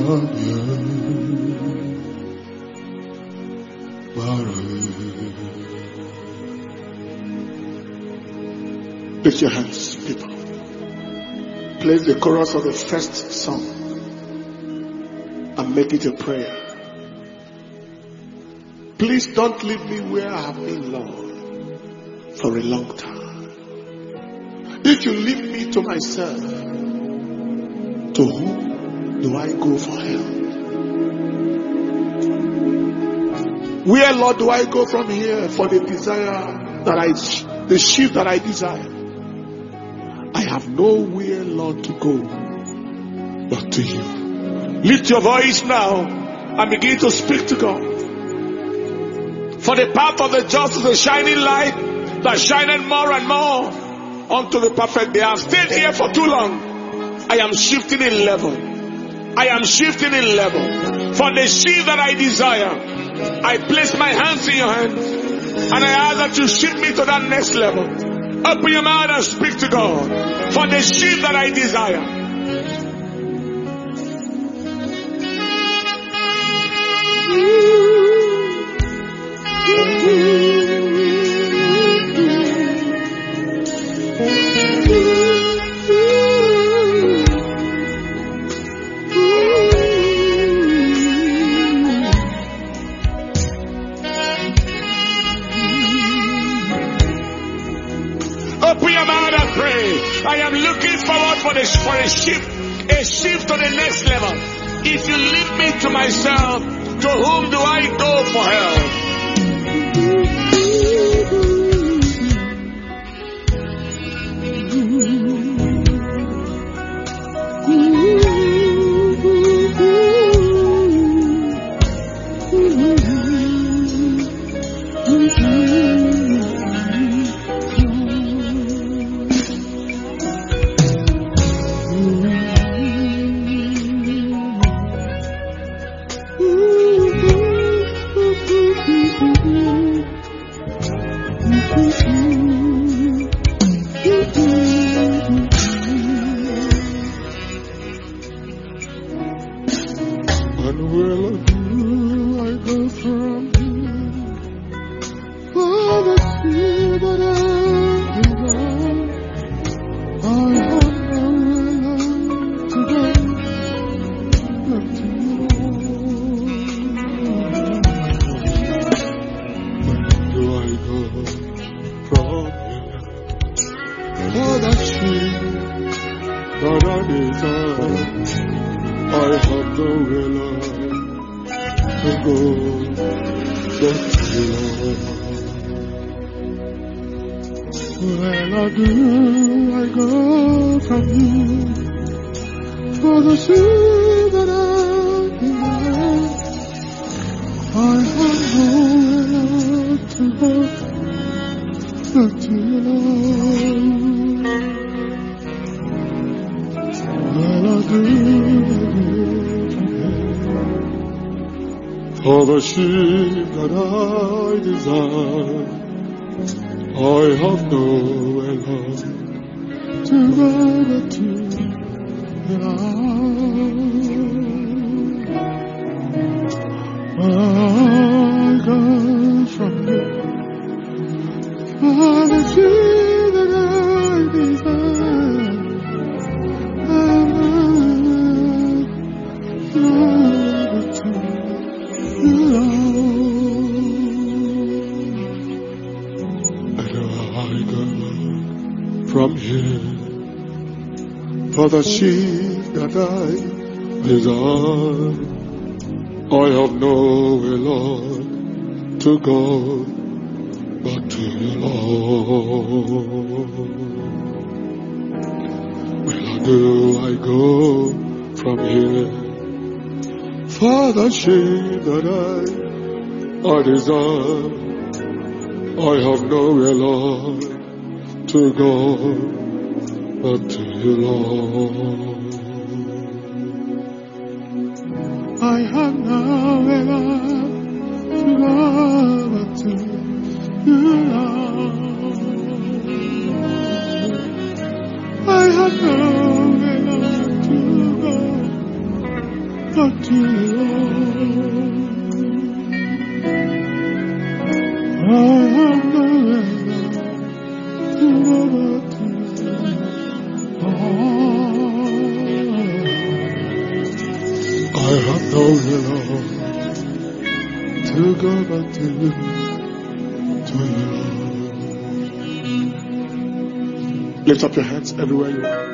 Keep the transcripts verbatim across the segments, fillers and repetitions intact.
Lift your hands, people. Play the chorus of the first song and make it a prayer. Please don't leave me where I have been, Lord, for a long time. If you leave me to myself, to whom do I go for help? Where, Lord, do I go from here for the desire that I, the shift that I desire? I have nowhere, Lord, to go but to you. Lift your voice now and begin to speak to God. For the path of the just is a shining light that shineth more and more unto the perfect day. I have stayed here for too long. I am shifting in level. I am shifting in level. For the shift that I desire, I place my hands in your hands and I ask that you shift me to that next level. Open your mouth and speak to God for the shift that I desire. I am looking forward for the for a shift, a shift to the next level. If you leave me to myself, to whom do I go for help? For the sheep that I desire, I have nowhere, Lord, to go but to you. I go from you. For the sheep that I desire, I have nowhere but to you. From here, for the sheep that I desire, I have nowhere, Lord, to go but to you, Lord. Where do I go from here? For the sheep that I, I desire, I have nowhere, Lord, to go but to you, Lord. I have nowhere, Lord, to go but to you, Lord. I have nowhere, Lord, to go but you, Lord. I have nowhere to go but to you. I have nowhere, Lord, to go but to you, to you, Lord. Lift up your hands everywhere you are.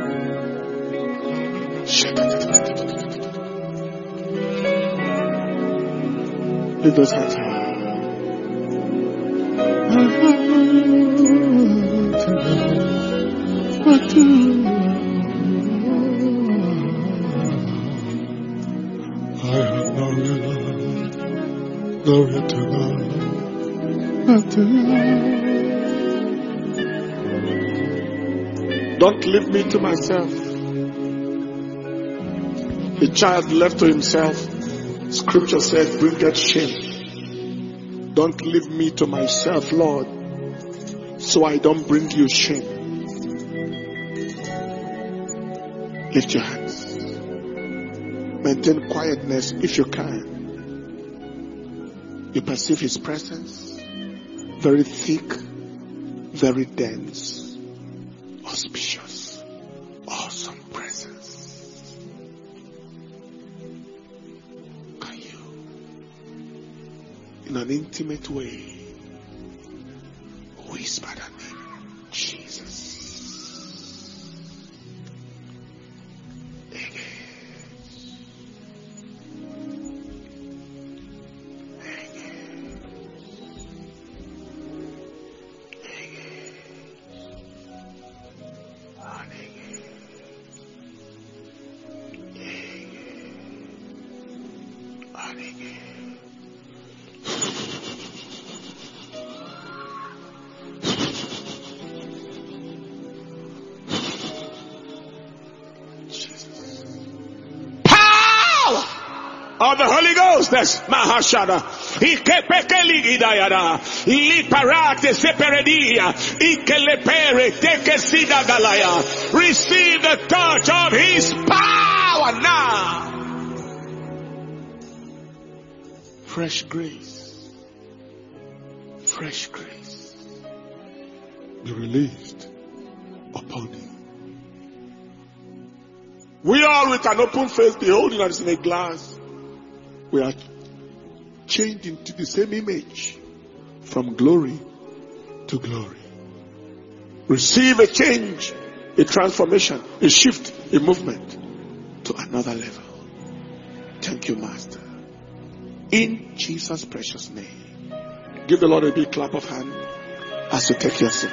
Lift those hands high. I have nowhere to go but to you. I have nowhere, Lord, nowhere to go but to you. Don't leave me to myself. A child left to himself, scripture says, bringeth shame. Don't leave me to myself, Lord, so I don't bring you shame. Lift your hands. Maintain quietness if you can. You perceive his presence, very thick, very dense, auspicious, awesome presence. Can you, in an intimate way, whisper that name, Jesus? Of the Holy Ghost, that's Mahashada. Ikepekeligidayada. Liparate seperedia. Ikelepere tekesida galaya. Receive the touch of his power now. Fresh grace. Fresh grace. Be released upon you. We all with an open face beholding us in a glass. We are changed into the same image from glory to glory. Receive a change, a transformation, a shift, a movement to another level. Thank you, Master. In Jesus' precious name. Give the Lord a big clap of hand as you take your seat.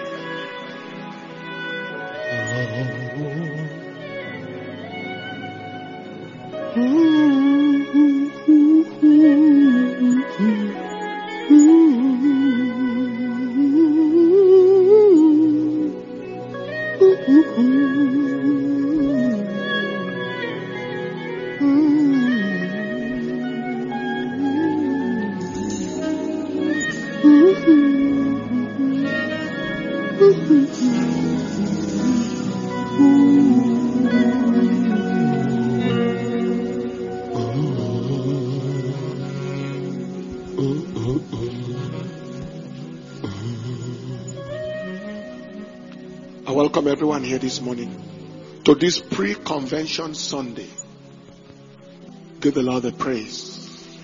I welcome everyone here this morning to this pre-convention Sunday. Give the Lord the praise.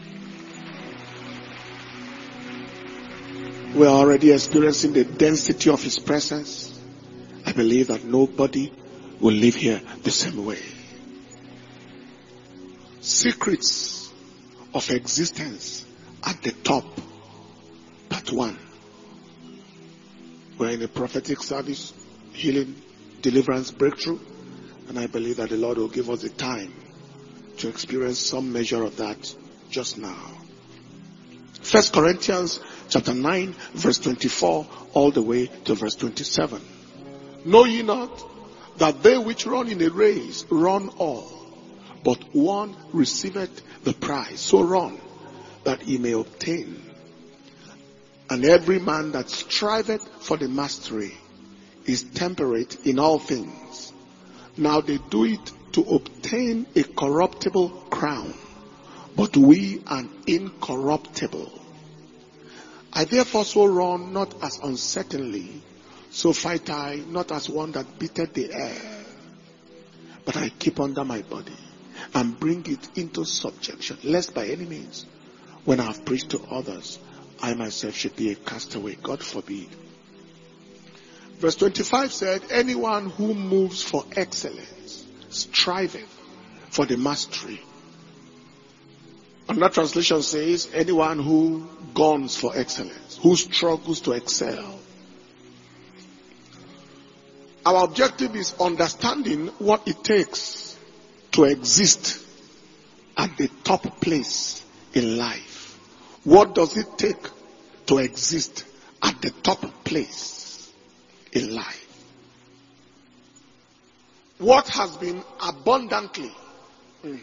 We are already experiencing the density of his presence. I believe that nobody will live here the same way. Secrets of existence at the top. Part one. We're in a prophetic service, healing, deliverance, breakthrough. And I believe that the Lord will give us the time to experience some measure of that just now. First Corinthians chapter nine, verse twenty-four, all the way to verse twenty-seven. Know ye not that they which run in a race run all, but one receiveth the prize. So run, that he may obtain. And every man that striveth for the mastery is temperate in all things. Now they do it to obtain a corruptible crown, but we an incorruptible. I therefore so run, not as uncertainly, so fight I, not as one that beateth the air, but I keep under my body, and bring it into subjection, lest by any means, when I have preached to others, I myself should be a castaway. God forbid. Verse twenty-five said, anyone who moves for excellence, striveth for the mastery. Another translation says, anyone who guns for excellence, who struggles to excel. Our objective is understanding what it takes to exist at the top place in life. What does it take to exist at the top place in life? What has been abundantly mm,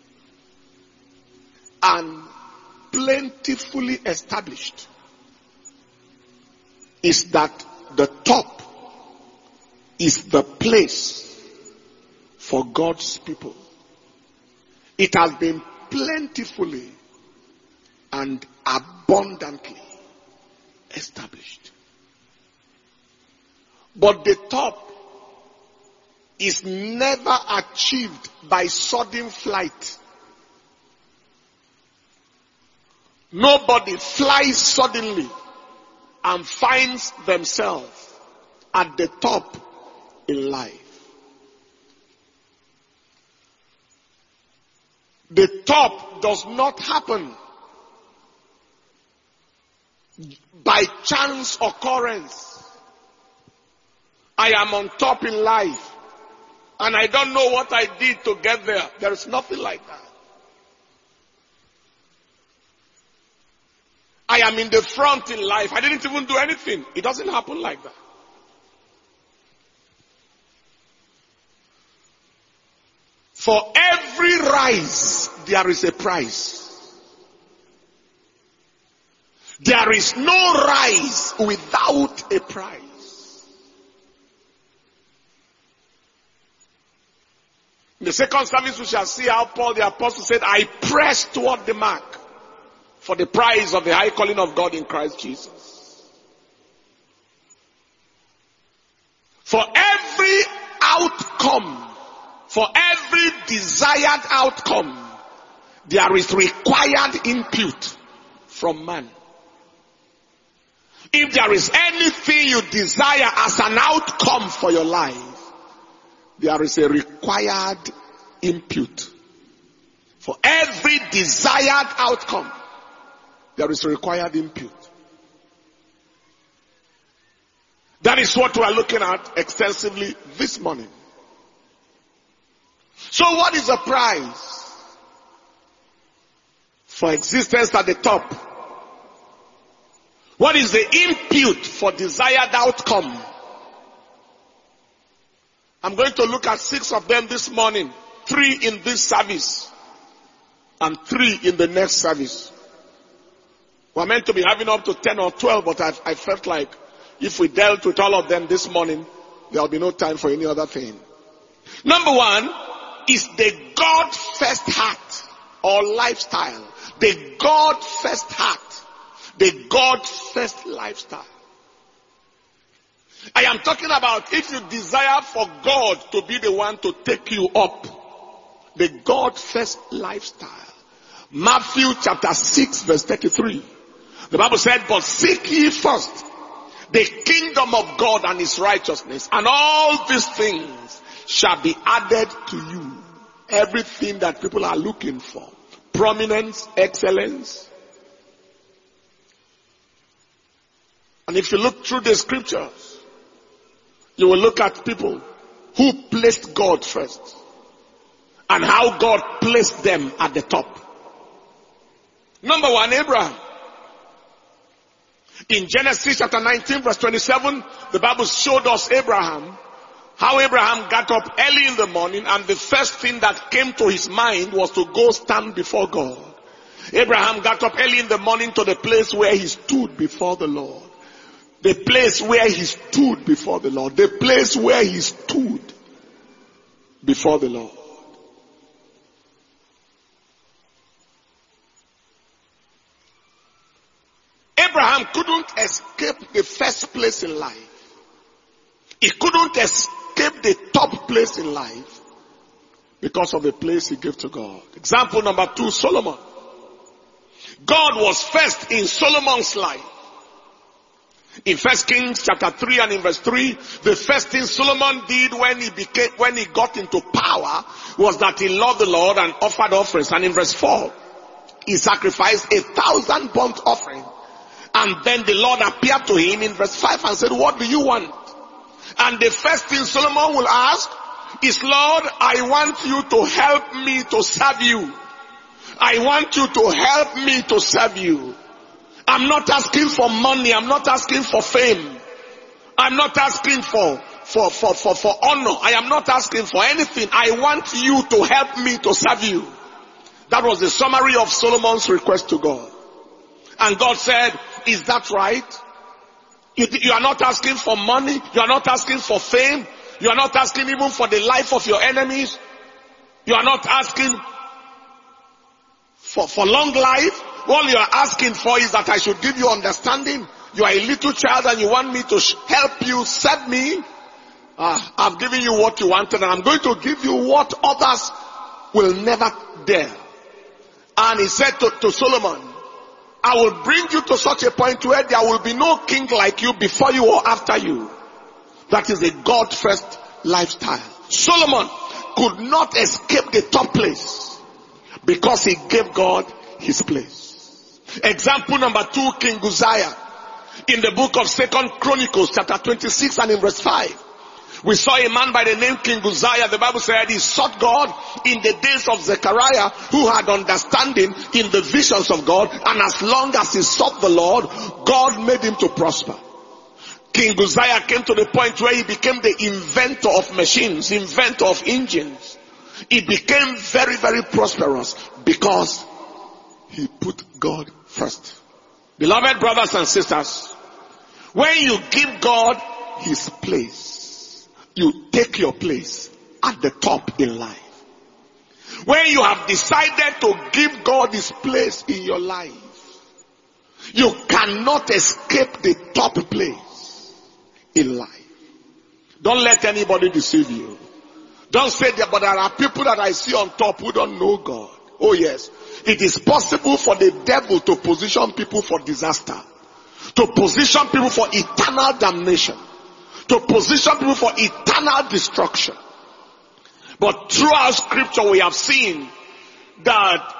and plentifully established is that the top is the place for God's people. It has been plentifully and abundantly established. But the top is never achieved by sudden flight. Nobody flies suddenly and finds themselves at the top in life. The top does not happen by chance occurrence. I am on top in life and I don't know what I did to get there. There is nothing like that. I am in the front in life. I didn't even do anything. It doesn't happen like that. For every rise, there is a price. There is no rise without a price. In the second service, we shall see how Paul the apostle said, I press toward the mark for the prize of the high calling of God in Christ Jesus. For every outcome, for every desired outcome, there is required input from man. If there is anything you desire as an outcome for your life, there is a required input. For every desired outcome, there is a required input. That is what we are looking at extensively this morning. So what is the price for existence at the top? What is the input for desired outcome? I'm going to look at six of them this morning. Three in this service and three in the next service. We're meant to be having up to ten or twelve, but I, I felt like if we dealt with all of them this morning, there will be no time for any other thing. Number one is the God first heart or lifestyle. The God first heart. The God first lifestyle. I am talking about if you desire for God to be the one to take you up. The God first lifestyle. Matthew chapter six verse thirty-three. The Bible said, but seek ye first the kingdom of God and his righteousness, and all these things shall be added to you. Everything that people are looking for. Prominence, excellence. And if you look through the scriptures, you will look at people who placed God first and how God placed them at the top. Number one, Abraham. In Genesis chapter nineteen verse twenty-seven, the Bible showed us Abraham, how Abraham got up early in the morning and the first thing that came to his mind was to go stand before God. Abraham got up early in the morning to the place where he stood before the Lord. The place where he stood before the Lord. The place where he stood before the Lord. Abraham couldn't escape the first place in life. He couldn't escape the top place in life because of the place he gave to God. Example number two, Solomon. God was first in Solomon's life. In First Kings chapter three and in verse three, the first thing Solomon did when he became, when he got into power was that he loved the Lord and offered offerings. And in verse four, he sacrificed a thousand burnt offering. And then the Lord appeared to him in verse five and said, what do you want? And the first thing Solomon will ask is, Lord, I want you to help me to serve you. I want you to help me to serve you. I'm not asking for money. I'm not asking for fame. I'm not asking for, for, for, for, for honor. I am not asking for anything. I want you to help me to serve you. That was the summary of Solomon's request to God. And God said, is that right? You, you are not asking for money. You are not asking for fame. You are not asking even for the life of your enemies. You are not asking for, for long life. All you are asking for is that I should give you understanding. You are a little child and you want me to help you serve me. Ah, I've given you what you wanted and I'm going to give you what others will never dare. And he said to, to Solomon, I will bring you to such a point where there will be no king like you before you or after you. That is a God first lifestyle. Solomon could not escape the top place because he gave God his place. Example number two, King Uzziah. In the book of Second Chronicles chapter twenty-six and in verse five. We saw a man by the name King Uzziah. The Bible said he sought God in the days of Zechariah, who had understanding in the visions of God. And as long as he sought the Lord, God made him to prosper. King Uzziah came to the point where he became the inventor of machines, inventor of engines. He became very, very prosperous because he put God first. Beloved brothers and sisters, when you give God his place, you take your place at the top in life. When you have decided to give God his place in your life, you cannot escape the top place in life. Don't let anybody deceive you. Don't say that, but there are people that I see on top who don't know God. Oh yes. It is possible for the devil to position people for disaster, to position people for eternal damnation, to position people for eternal destruction. But throughout scripture we have seen that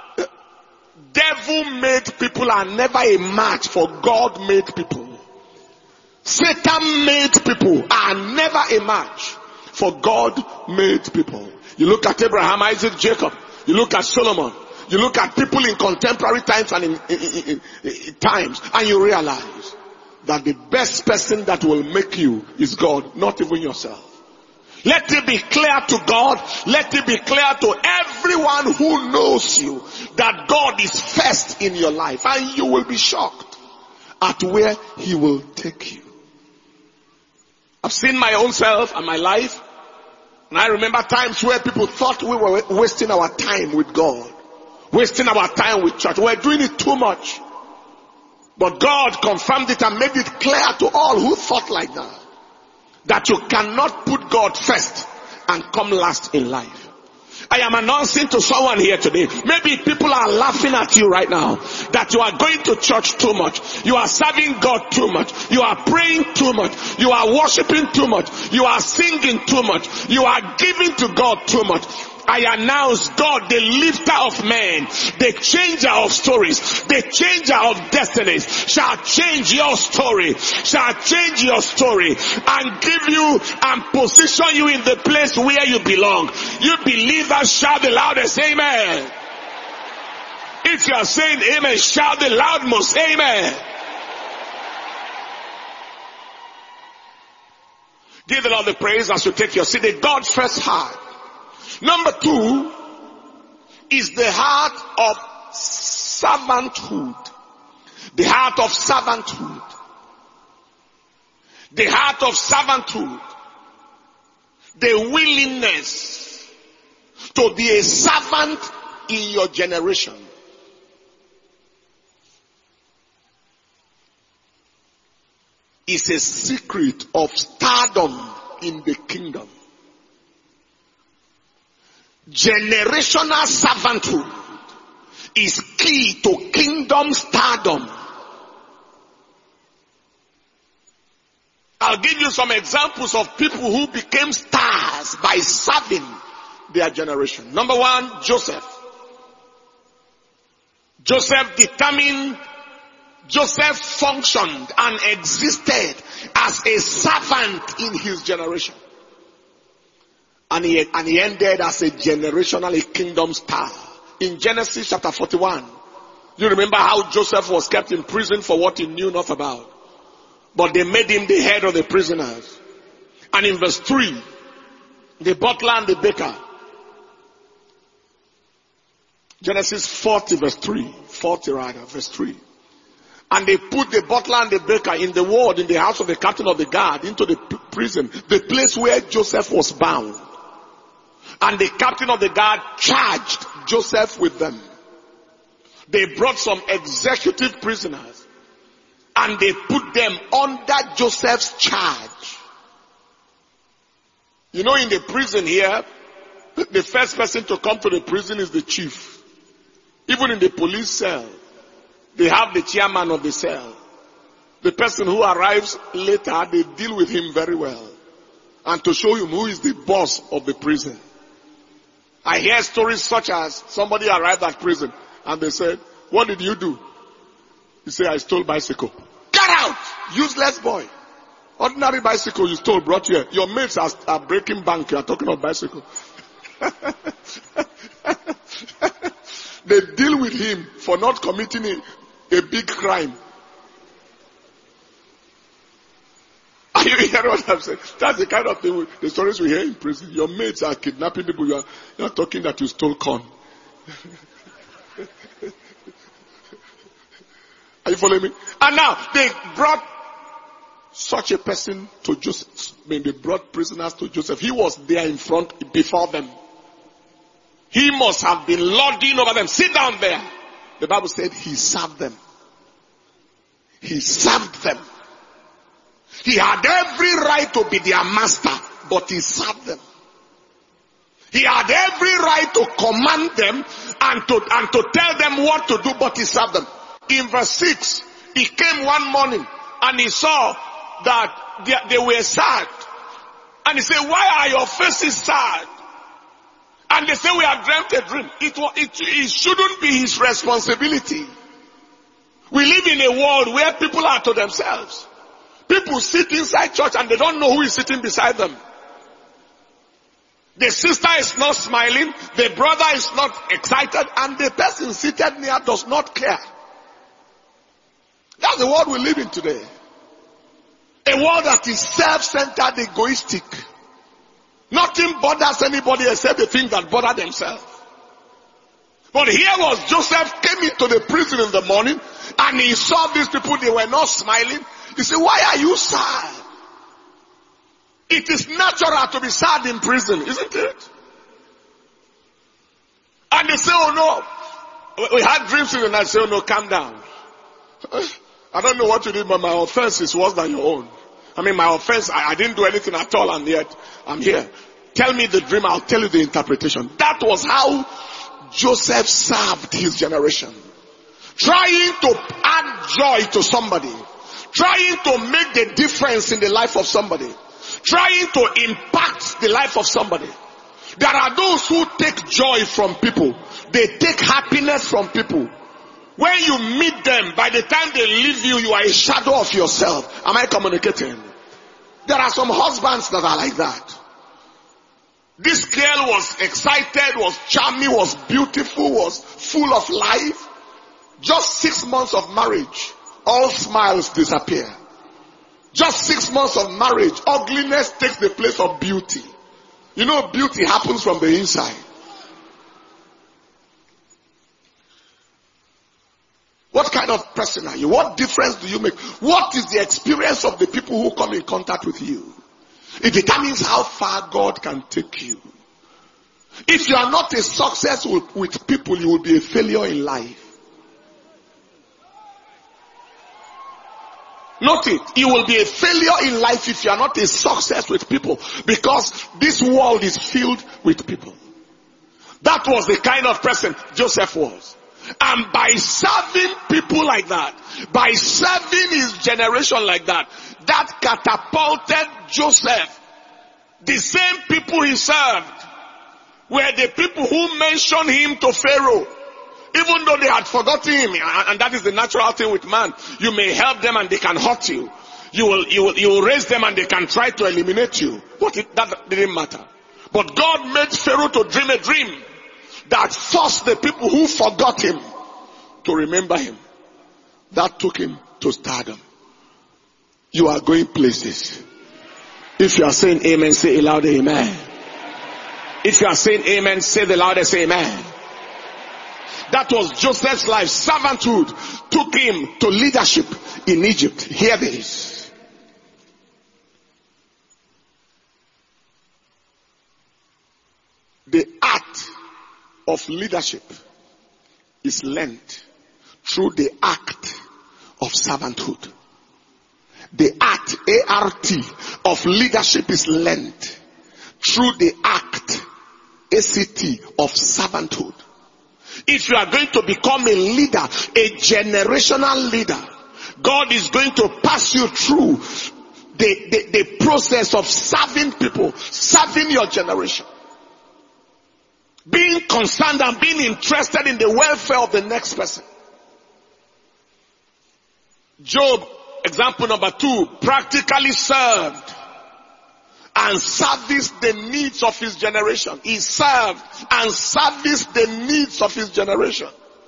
devil made people are never a match for God made people. Satan made people are never a match for God made people. You look at Abraham, Isaac, Jacob. You look at Solomon. You look at people in contemporary times and in, in, in, in, in times, and you realize that the best person that will make you is God, not even yourself. Let it be clear to God, let it be clear to everyone who knows you that God is first in your life, and you will be shocked at where he will take you. I've seen my own self and my life, and I remember times where people thought we were wasting our time with God. Wasting our time with church. We're doing it too much. But God confirmed it and made it clear to all who thought like that, that you cannot put God first and come last in life. I am announcing to someone here today, maybe people are laughing at you right now, that you are going to church too much, you are serving God too much, you are praying too much, you are worshiping too much, you are singing too much, you are giving to God too much. I announce God, the lifter of men, the changer of stories, the changer of destinies, shall change your story, shall change your story and give you and position you in the place where you belong. You believers, shout the loudest amen. If you are saying amen, shout the loudmost amen. Give the Lord the praise as you take your seat. The God first heart. Number two is the heart of servanthood. The heart of servanthood. The heart of servanthood. The willingness to be a servant in your generation. is a secret of stardom in the kingdom. Generational servanthood is key to kingdom stardom. I'll give you some examples of people who became stars by serving their generation. Number one, Joseph. Joseph determined, Joseph functioned and existed as a servant in his generation. And he, and he ended as a generational a kingdom star. In Genesis chapter forty-one, you remember how Joseph was kept in prison for what he knew not about. But they made him the head of the prisoners. And in verse three, the butler and the baker. Genesis forty verse three. forty rather, verse three. And they put the butler and the baker in the ward in the house of the captain of the guard into the p- prison. The place where Joseph was bound. And the captain of the guard charged Joseph with them. They brought some executive prisoners. And they put them under Joseph's charge. You know, in the prison here, the first person to come to the prison is the chief. Even in the police cell, they have the chairman of the cell. The person who arrives later, they deal with him very well. And to show him who is the boss of the prison. I hear stories such as somebody arrived at prison and they said, "What did you do?" He said, "I stole bicycle." "Get out! Useless boy. Ordinary bicycle you stole brought here. Your mates are, are breaking bank. You are talking about bicycle." They deal with him for not committing a, a big crime. Are you hearing what I'm saying? That's the kind of thing, we, the stories we hear in prison. Your mates are kidnapping people. You are, you are talking that you stole corn. Are you following me? And now, they brought such a person to Joseph. I mean, they brought prisoners to Joseph. He was there in front before them. He must have been lording over them. Sit down there. The Bible said he served them. He served them. He had every right to be their master, but he served them. He had every right to command them and to, and to tell them what to do, but he served them. In verse six, he came one morning and he saw that they, they were sad. And he said, "Why are your faces sad?" And they say, "We have dreamt a dream." It, it, it shouldn't be his responsibility. We live in a world where people are to themselves. People sit inside church and they don't know who is sitting beside them. The sister is not smiling, the brother is not excited, and the person seated near does not care. That's the world we live in today. A world that is self-centered, egoistic. Nothing bothers anybody except the things that bother themselves. But here was Joseph came into the prison in the morning and he saw these people, they were not smiling. He said, "Why are you sad?" It is natural to be sad in prison, isn't it? And they say, "Oh no, we had dreams in the night." I say, "Oh no, calm down. I don't know what you did, but my offense is worse than your own. I mean, my offense, I, I didn't do anything at all, and yet I'm here. Tell me the dream, I'll tell you the interpretation." That was how Joseph served his generation. Trying to add joy to somebody. Trying to make the difference in the life of somebody. Trying to impact the life of somebody. There are those who take joy from people. They take happiness from people. When you meet them, by the time they leave you, you are a shadow of yourself. Am I communicating? There are some husbands that are like that. This girl was excited, was charming, was beautiful, was full of life. Just six months of marriage, all smiles disappear. Just six months of marriage, ugliness takes the place of beauty. You know, beauty happens from the inside. What kind of person are you? What difference do you make? What is the experience of the people who come in contact with you? It determines how far God can take you. If you are not a success with, with people, you will be a failure in life. Note it. You will be a failure in life if you are not a success with people, because this world is filled with people. That was the kind of person Joseph was. And by serving people like that, by serving his generation like that, that catapulted Joseph. The same people he served were the people who mentioned him to Pharaoh. Even though they had forgotten him, and that is the natural thing with man. You may help them and they can hurt you. You will, you will, you will raise them and they can try to eliminate you. But it, that didn't matter. But God made Pharaoh to dream a dream that forced the people who forgot him to remember him. That took him to stardom. You are going places. If you are saying amen, say a loud amen. If you are saying amen, say the loudest amen. That was Joseph's life. Servanthood took him to leadership in Egypt. Hear this. The art of leadership is learned through the act of servanthood. The art, A R T, of leadership is learned through the act, A C T, of servanthood. If you are going to become a leader, a generational leader, God is going to pass you through the, the, the process of serving people, serving your generation. Being concerned and being interested in the welfare of the next person. Job, example number two, practically served and serviced the needs of his generation. He served and serviced the needs of his generation.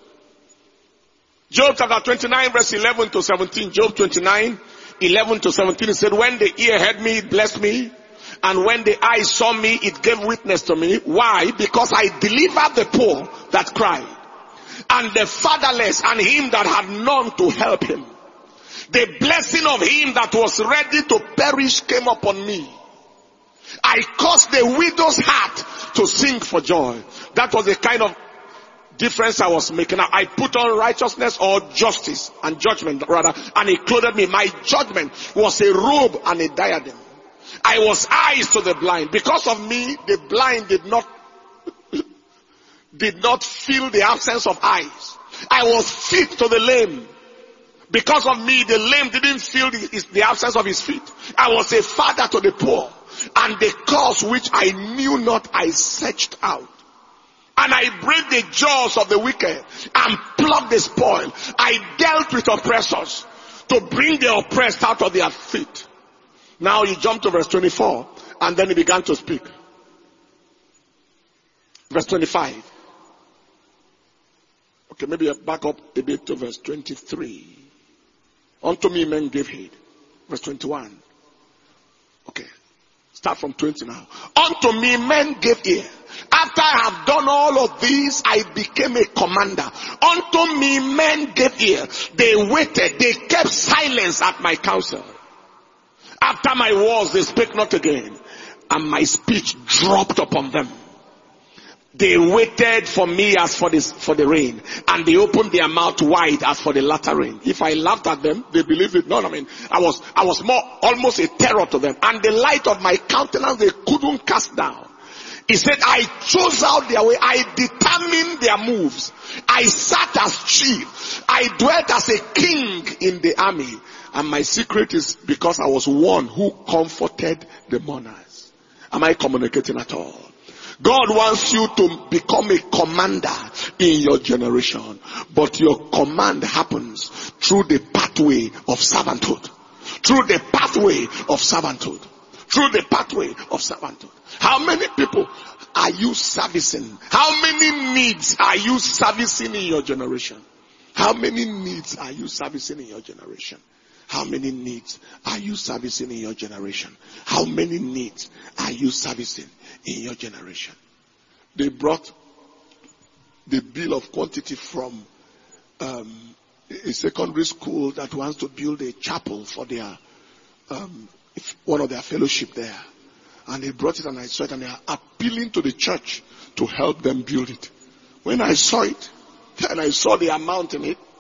Job chapter twenty-nine verse eleven to seventeen. Job twenty-nine, eleven to seventeen. He said, when the ear heard me, it blessed me. And when the eye saw me, it gave witness to me. Why? Because I delivered the poor that cried, and the fatherless, and him that had none to help him. The blessing of him that was ready to perish came upon me. I caused the widow's heart to sing for joy. That was the kind of difference I was making. I put on righteousness or justice and judgment rather, and he clothed me. My judgment was a robe and a diadem. I was eyes to the blind. Because of me, the blind did not did not feel the absence of eyes. I was feet to the lame. Because of me, the lame didn't feel the, the absence of his feet. I was a father to the poor. And the cause which I knew not, I searched out. And I break the jaws of the wicked and pluck the spoil. I dealt with oppressors to bring the oppressed out of their feet. Now you jump to verse twenty-four, and then he began to speak. Verse twenty-five. Okay, maybe I back up a bit to verse twenty-three. Unto me men gave heed. Verse twenty-one. Okay. Start from twenty now. Unto me men gave ear. After I have done all of these, I became a commander. Unto me men gave ear. They waited. They kept silence at my counsel. After my words, they spake not again. And my speech dropped upon them. They waited for me as for this, for the rain. And they opened their mouth wide as for the latter rain. If I laughed at them, they believed it not. I mean, I was, I was more, almost a terror to them. And the light of my countenance they couldn't cast down. He said, I chose out their way. I determined their moves. I sat as chief. I dwelt as a king in the army. And my secret is because I was one who comforted the mourners. Am I communicating at all? God wants you to become a commander in your generation. But your command happens through the pathway of servanthood. Through the pathway of servanthood. Through the pathway of servanthood. How many people are you servicing? How many needs are you servicing in your generation? How many needs are you servicing in your generation? How many needs are you servicing in your generation? How many needs are you servicing in your generation? They brought the bill of quantity from um, a secondary school that wants to build a chapel for their um, one of their fellowship there. And they brought it and I saw it and they are appealing to the church to help them build it. When I saw it and I saw the amount in it,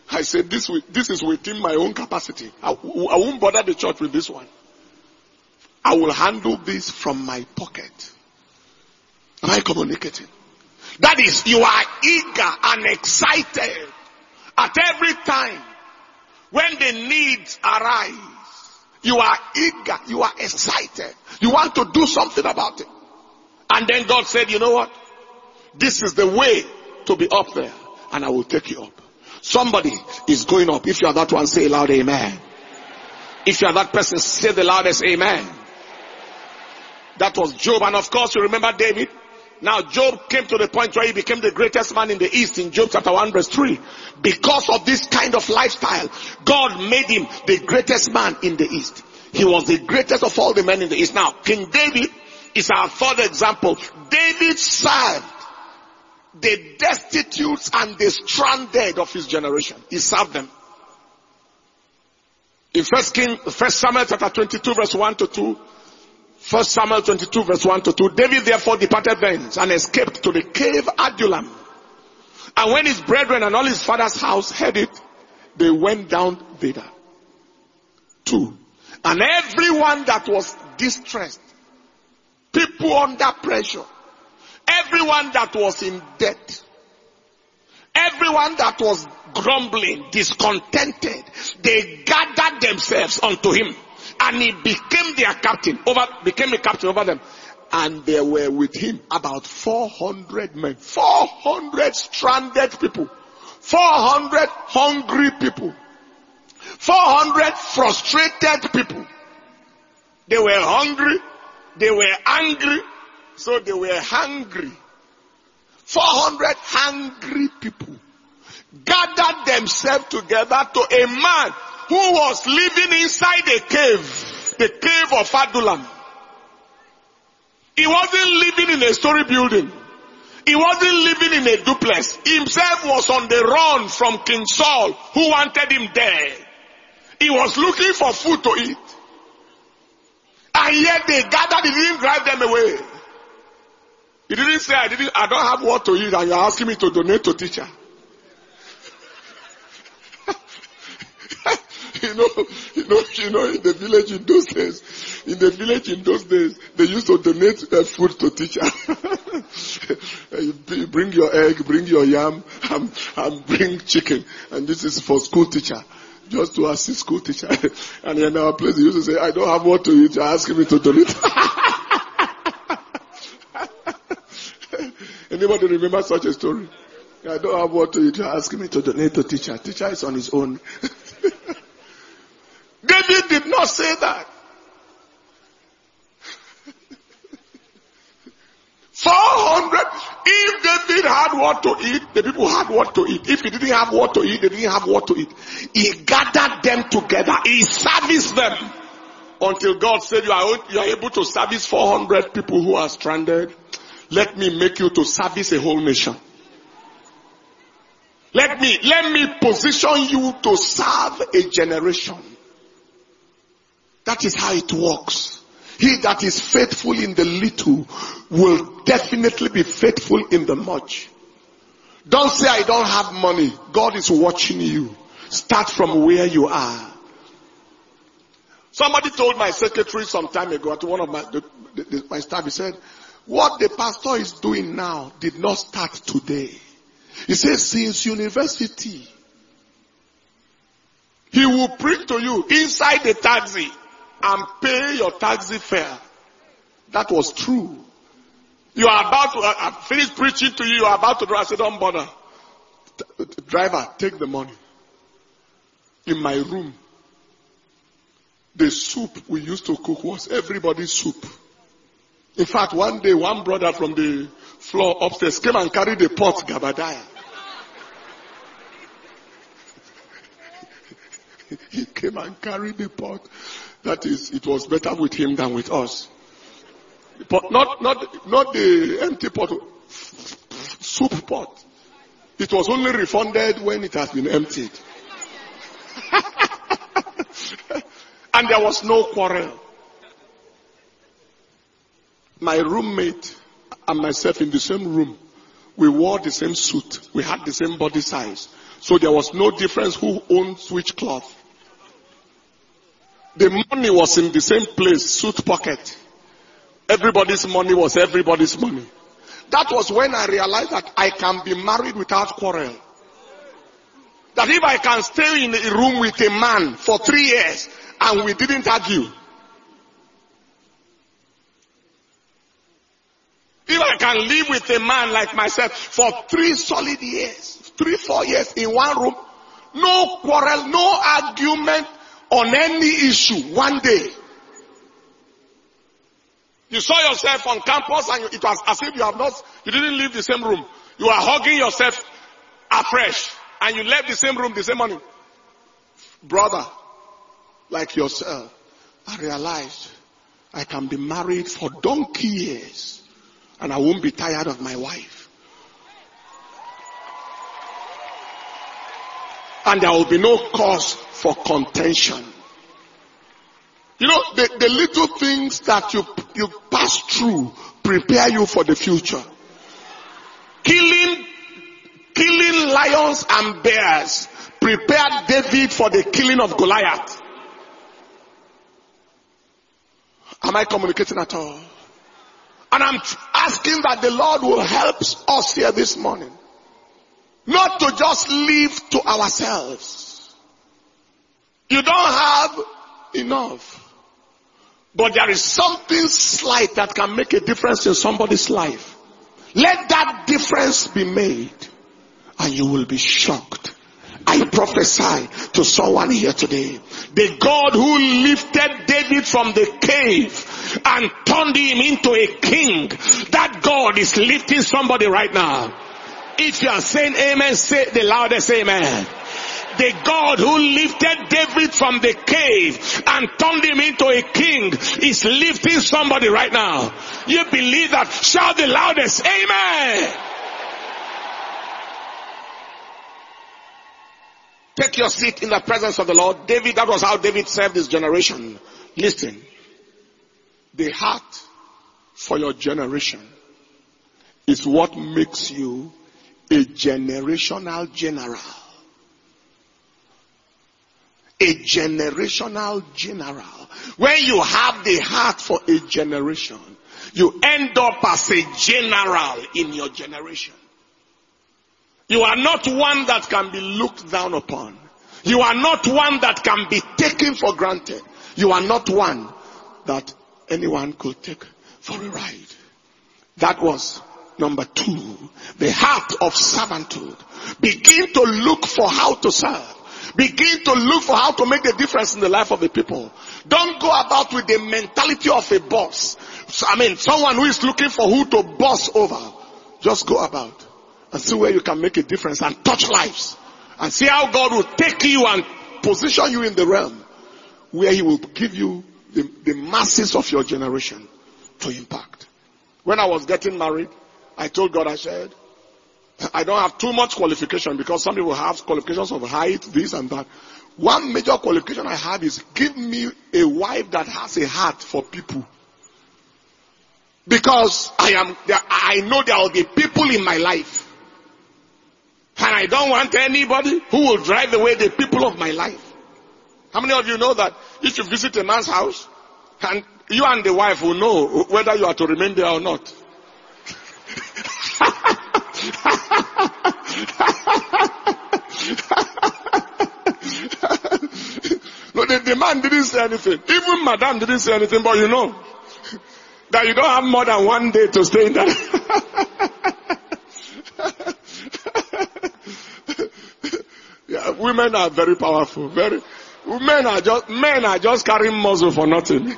I said, this, this is within my own capacity. I, I won't bother the church with this one. I will handle this from my pocket. Am I communicating? That is, you are eager and excited at every time when the needs arise. You are eager, you are excited. You want to do something about it. And then God said, you know what? This is the way to be up there, and I will take you up. Somebody is going up. If you are that one, say loud amen. If you are that person, say the loudest amen. That was Job. And of course, you remember David. Now Job came to the point where he became the greatest man in the East in Job chapter one verse three. Because of this kind of lifestyle, God made him the greatest man in the East. He was the greatest of all the men in the East. Now, King David is our third example. David served the destitutes and the stranded of his generation. He served them. In First King, First Samuel chapter twenty-two verse one to two, First Samuel twenty-two verse one to two, David therefore departed thence and escaped to the cave Adullam. And when his brethren and all his father's house heard it, they went down thither. Two. And everyone that was distressed, people under pressure, everyone that was in debt, everyone that was grumbling, discontented, they gathered themselves unto him. And he became their captain, over, became a captain over them. And there were with him about four hundred men. four hundred stranded people. four hundred hungry people. four hundred frustrated people. They were hungry. They were angry. So they were hungry. four hundred hungry people gathered themselves together to a man who was living inside a cave, the cave of Adullam. He wasn't living in a story building. He wasn't living in a duplex. He himself was on the run from King Saul, who wanted him dead. He was looking for food to eat. And yet they gathered, he didn't drive them away. He didn't say, I didn't, I don't have what to eat, and you're asking me to donate to teacher. You know, you know, you know, in the village in those days, in the village in those days, they used to donate uh, food to teacher. You bring your egg, bring your yam, and, and bring chicken. And this is for school teacher. Just to assist school teacher. And in our place, they used to say, I don't have what to eat, you're asking me to donate. Anybody remember such a story? I don't have what to eat, you're asking me to donate to teacher. Teacher is on his own. David did not say that. four hundred. If David had what to eat, the people had what to eat. If he didn't have what to eat, they didn't have what to eat. He gathered them together. He serviced them until God said, you are, you are able to service four hundred people who are stranded. Let me make you to service a whole nation. Let me, let me position you to serve a generation. That is how it works. He that is faithful in the little will definitely be faithful in the much. Don't say, I don't have money. God is watching you. Start from where you are. Somebody told my secretary some time ago to one of my, the, the, my staff, he said, what the pastor is doing now did not start today. He says, since university, he will preach to you inside the taxi and pay your taxi fare. That was true. You are about to, I finished preaching to you, you are about to drive. I said, don't bother. T- driver, take the money. In my room, the soup we used to cook was everybody's soup. In fact, one day, one brother from the floor upstairs came and carried a pot, Gabadaya. He came and carried the pot. That is, it was better with him than with us. But not, not, not the empty pot, soup pot. It was only refunded when it has been emptied. And there was no quarrel. My roommate and myself in the same room We wore the same suit. We had the same body size. So there was no difference who owned which cloth. The money was in the same place, suit pocket. Everybody's money was everybody's money. That was when I realized that I can be married without quarrel. That if I can stay in a room with a man for three years and we didn't argue. If I can live with a man like myself for three solid years, three, four years in one room, no quarrel, no argument on any issue one day. You saw yourself on campus and it was as if you have not, you didn't leave the same room. You are hugging yourself afresh and you left the same room the same morning. Brother, like yourself, I realized I can be married for donkey years and I won't be tired of my wife. And there will be no cause for contention. You know, the, the little things that you, you pass through prepare you for the future. Killing, killing lions and bears prepared David for the killing of Goliath. Am I communicating at all? And I'm asking that the Lord will help us here this morning. Not to just live to ourselves. You don't have enough. But there is something slight that can make a difference in somebody's life. Let that difference be made. And you will be shocked. I prophesy to someone here today. The God who lifted David from the cave and turned him into a king. That God is lifting somebody right now. If you are saying amen, say the loudest amen. The God who lifted David from the cave and turned him into a king is lifting somebody right now. You believe that? Shout the loudest amen. Take your seat in the presence of the Lord. David, that was how David served his generation. Listen. The heart for your generation is what makes you a generational general. A generational general. When you have the heart for a generation, you end up as a general in your generation. You are not one that can be looked down upon. You are not one that can be taken for granted. You are not one that anyone could take for a ride. That was number two. The heart of servanthood. Begin to look for how to serve. Begin to look for how to make a difference in the life of the people. Don't go about with the mentality of a boss. I mean, someone who is looking for who to boss over. Just go about and see where you can make a difference and touch lives. And see how God will take you and position you in the realm where He will give you the, the masses of your generation to impact. When I was getting married, I told God, I said, I don't have too much qualification because some people have qualifications of height, this and that. One major qualification I have is give me a wife that has a heart for people. Because I am, there, I know there will be people in my life. And I don't want anybody who will drive away the people of my life. How many of you know that if you visit a man's house, and you and the wife will know whether you are to remain there or not? No, the, the man didn't say anything. Even madam didn't say anything, but you know that you don't have more than one day to stay in that. Yeah, women are very powerful. Very, men are just men are just carrying muscle for nothing.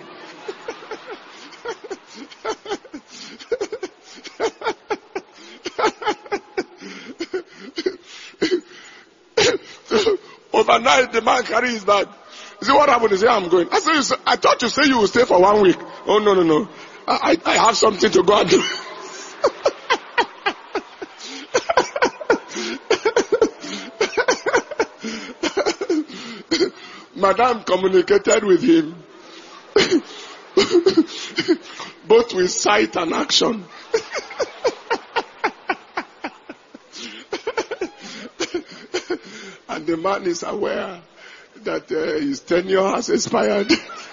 Overnight, the man carries his bag. You see what happened? He said, I'm going. I said, you say, I thought you said you would stay for one week. Oh, no, no, no. I, I have something to go and do. Madame communicated with him. Both with sight and action. and the man is aware that uh, his tenure has expired.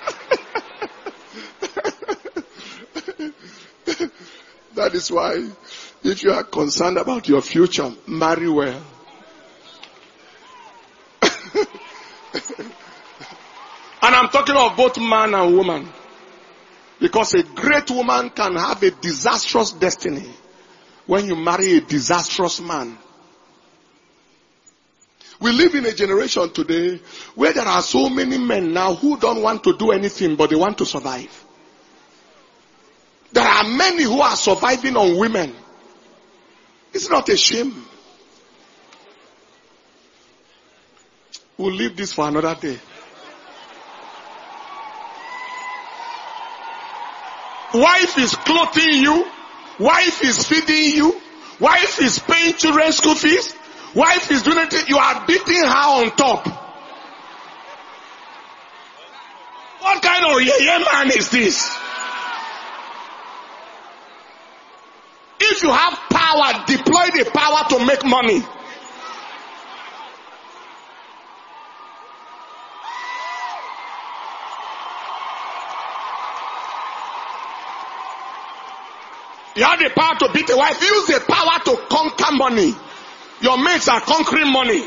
That is why, if you are concerned about your future, marry well. And I'm talking of both man and woman. Because a great woman can have a disastrous destiny when you marry a disastrous man. We live in a generation today where there are so many men now who don't want to do anything but they want to survive. There are many who are surviving on women. It's not a shame. We'll leave this for another day. Wife is clothing you. Wife is feeding you. Wife is paying children's school fees. Wife is doing it. You are beating her on top. What kind of yeah man is this? If you have power, deploy the power to make money. You have the power to beat a wife. Use the power to conquer money. Your mates are conquering money.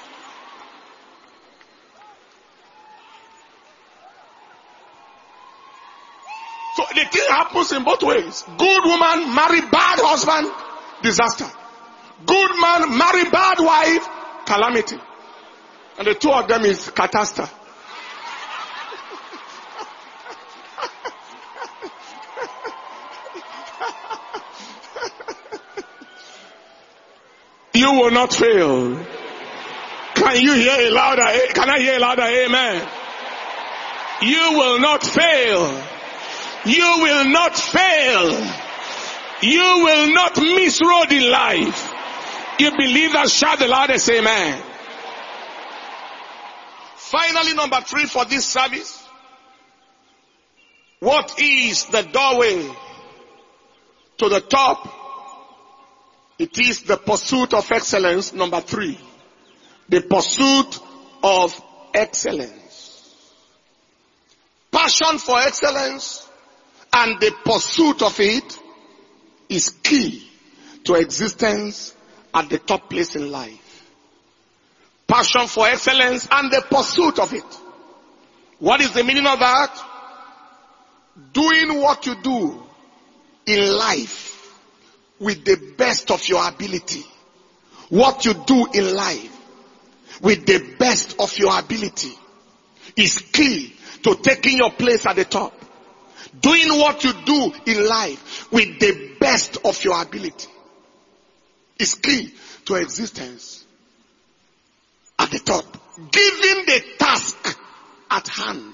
So the thing happens in both ways. Good woman marry bad husband, disaster. Good man marry bad wife, calamity. And the two of them is catastrophe. You will not fail. Can you hear a louder? Can I hear a louder amen? You will not fail. You will not fail. You will not miss road in life. You believe that? Shout the loudest amen. Finally, number three for this service. What is the doorway to the top? It is the pursuit of excellence, number three. The pursuit of excellence. Passion for excellence and the pursuit of it is key to existence at the top place in life. Passion for excellence and the pursuit of it. What is the meaning of that? Doing what you do in life with the best of your ability. What you do in life with the best of your ability is key to taking your place at the top. Doing what you do in life with the best of your ability is key to existence at the top. Giving the task at hand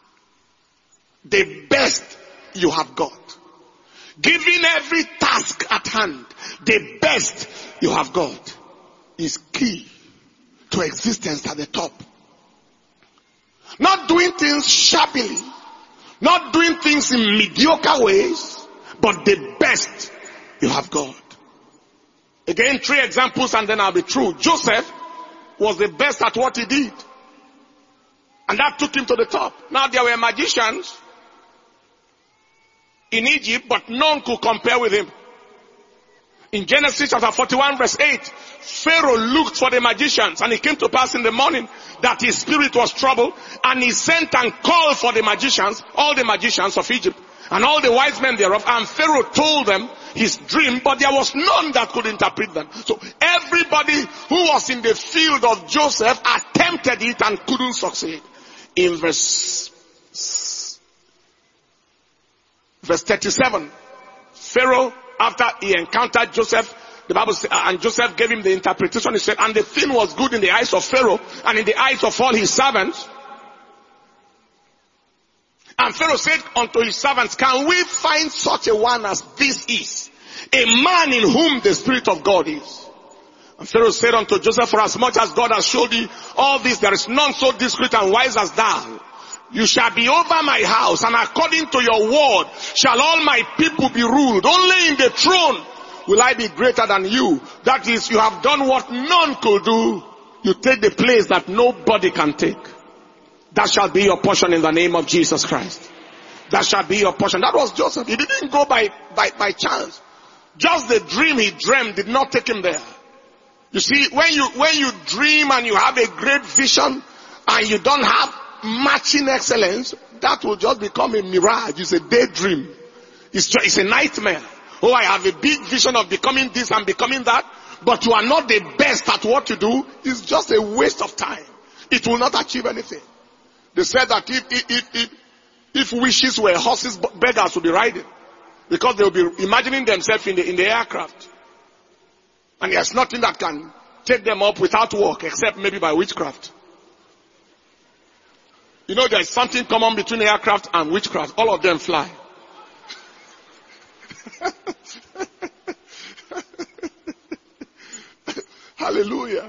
the best you have got. Giving every task at hand the best you have got is key to existence at the top. Not doing things shabbily, not doing things in mediocre ways, but the best you have got. Again, three examples and then I'll be through. Joseph was the best at what he did. And that took him to the top. Now there were magicians in Egypt, but none could compare with him. In Genesis chapter forty-one verse eight, Pharaoh looked for the magicians, and it came to pass in the morning that his spirit was troubled, and he sent and called for the magicians, all the magicians of Egypt, and all the wise men thereof, and Pharaoh told them his dream, but there was none that could interpret them. So everybody who was in the field of Joseph attempted it and couldn't succeed. In verse Verse thirty-seven, Pharaoh, after he encountered Joseph, the Bible says, and Joseph gave him the interpretation, he said, and the thing was good in the eyes of Pharaoh and in the eyes of all his servants. And Pharaoh said unto his servants, can we find such a one as this is? A man in whom the Spirit of God is. And Pharaoh said unto Joseph, for as much as God has showed thee all this, there is none so discreet and wise as thou. You shall be over my house, and according to your word shall all my people be ruled. Only in the throne will I be greater than you. That is, you have done what none could do you take the place that nobody can take. That shall be your portion in the name of Jesus Christ. That shall be your portion. That was Joseph. He didn't go by, by, by chance. Just the dream he dreamed did not take him there. You see, when you, when you dream and you have a great vision and you don't have matching excellence, that will just become a mirage. It's a daydream. It's just, it's a nightmare. Oh, I have a big vision of becoming this and becoming that, but you are not the best at what you do. It's just a waste of time. It will not achieve anything. They said that if, if, if, if, if wishes were horses, beggars would be riding. Because they will be imagining themselves in the, in the aircraft. And there's nothing that can take them up without work, except maybe by witchcraft. You know, there's something common between aircraft and witchcraft. All of them fly. Hallelujah.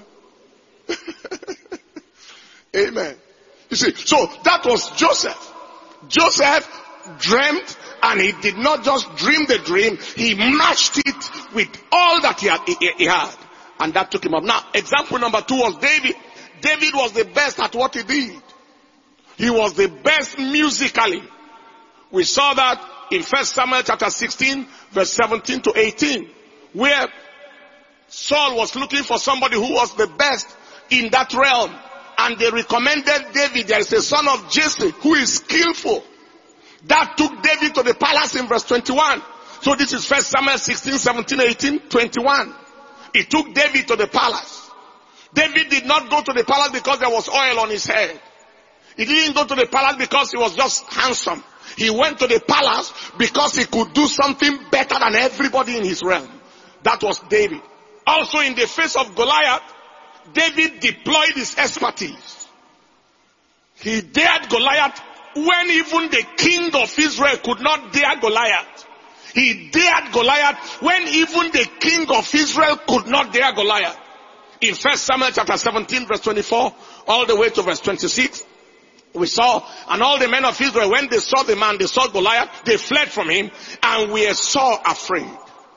Amen. You see, so that was Joseph. Joseph dreamt, and he did not just dream the dream, he matched it with all that he had, he, he had. And that took him up. Now, example number two was David. David was the best at what he did. He was the best musically. We saw that in First Samuel chapter sixteen, verse seventeen to eighteen, where Saul was looking for somebody who was the best in that realm. And they recommended David. There is a son of Jesse who is skillful. That took David to the palace in verse twenty-one. So this is First Samuel sixteen, seventeen, eighteen, twenty-one. It took David to the palace. David did not go to the palace because there was oil on his head. He didn't go to the palace because he was just handsome. He went to the palace because he could do something better than everybody in his realm. That was David. Also in the face of Goliath, David deployed his expertise. He dared Goliath when even the king of Israel could not dare Goliath. He dared Goliath when even the king of Israel could not dare Goliath. In First Samuel chapter seventeen, verse twenty-four, all the way to verse twenty-six, we saw, and all the men of Israel, when they saw the man, they saw Goliath, they fled from him, and were so afraid.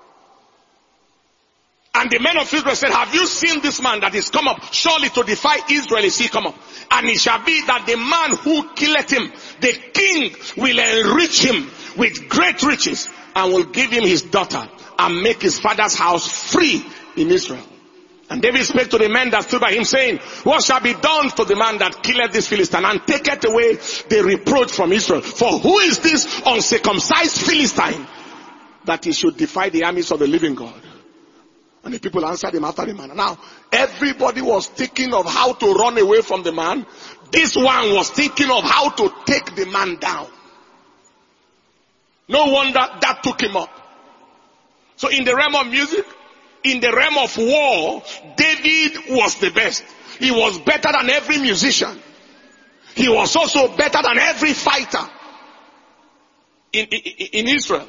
And the men of Israel said, have you seen this man that is come up? Surely to defy Israel is he come up. And it shall be that the man who killeth him, the king will enrich him with great riches, and will give him his daughter, and make his father's house free in Israel. And David spake to the men that stood by him, saying, what shall be done to the man that killeth this Philistine, and taketh away the reproach from Israel? For who is this uncircumcised Philistine, that he should defy the armies of the living God? And the people answered him after the manner. Now, everybody was thinking of how to run away from the man. This one was thinking of how to take the man down. No wonder that took him up. So in the realm of music, in the realm of war, David was the best. He was better than every musician. He was also better than every fighter in, in, in Israel.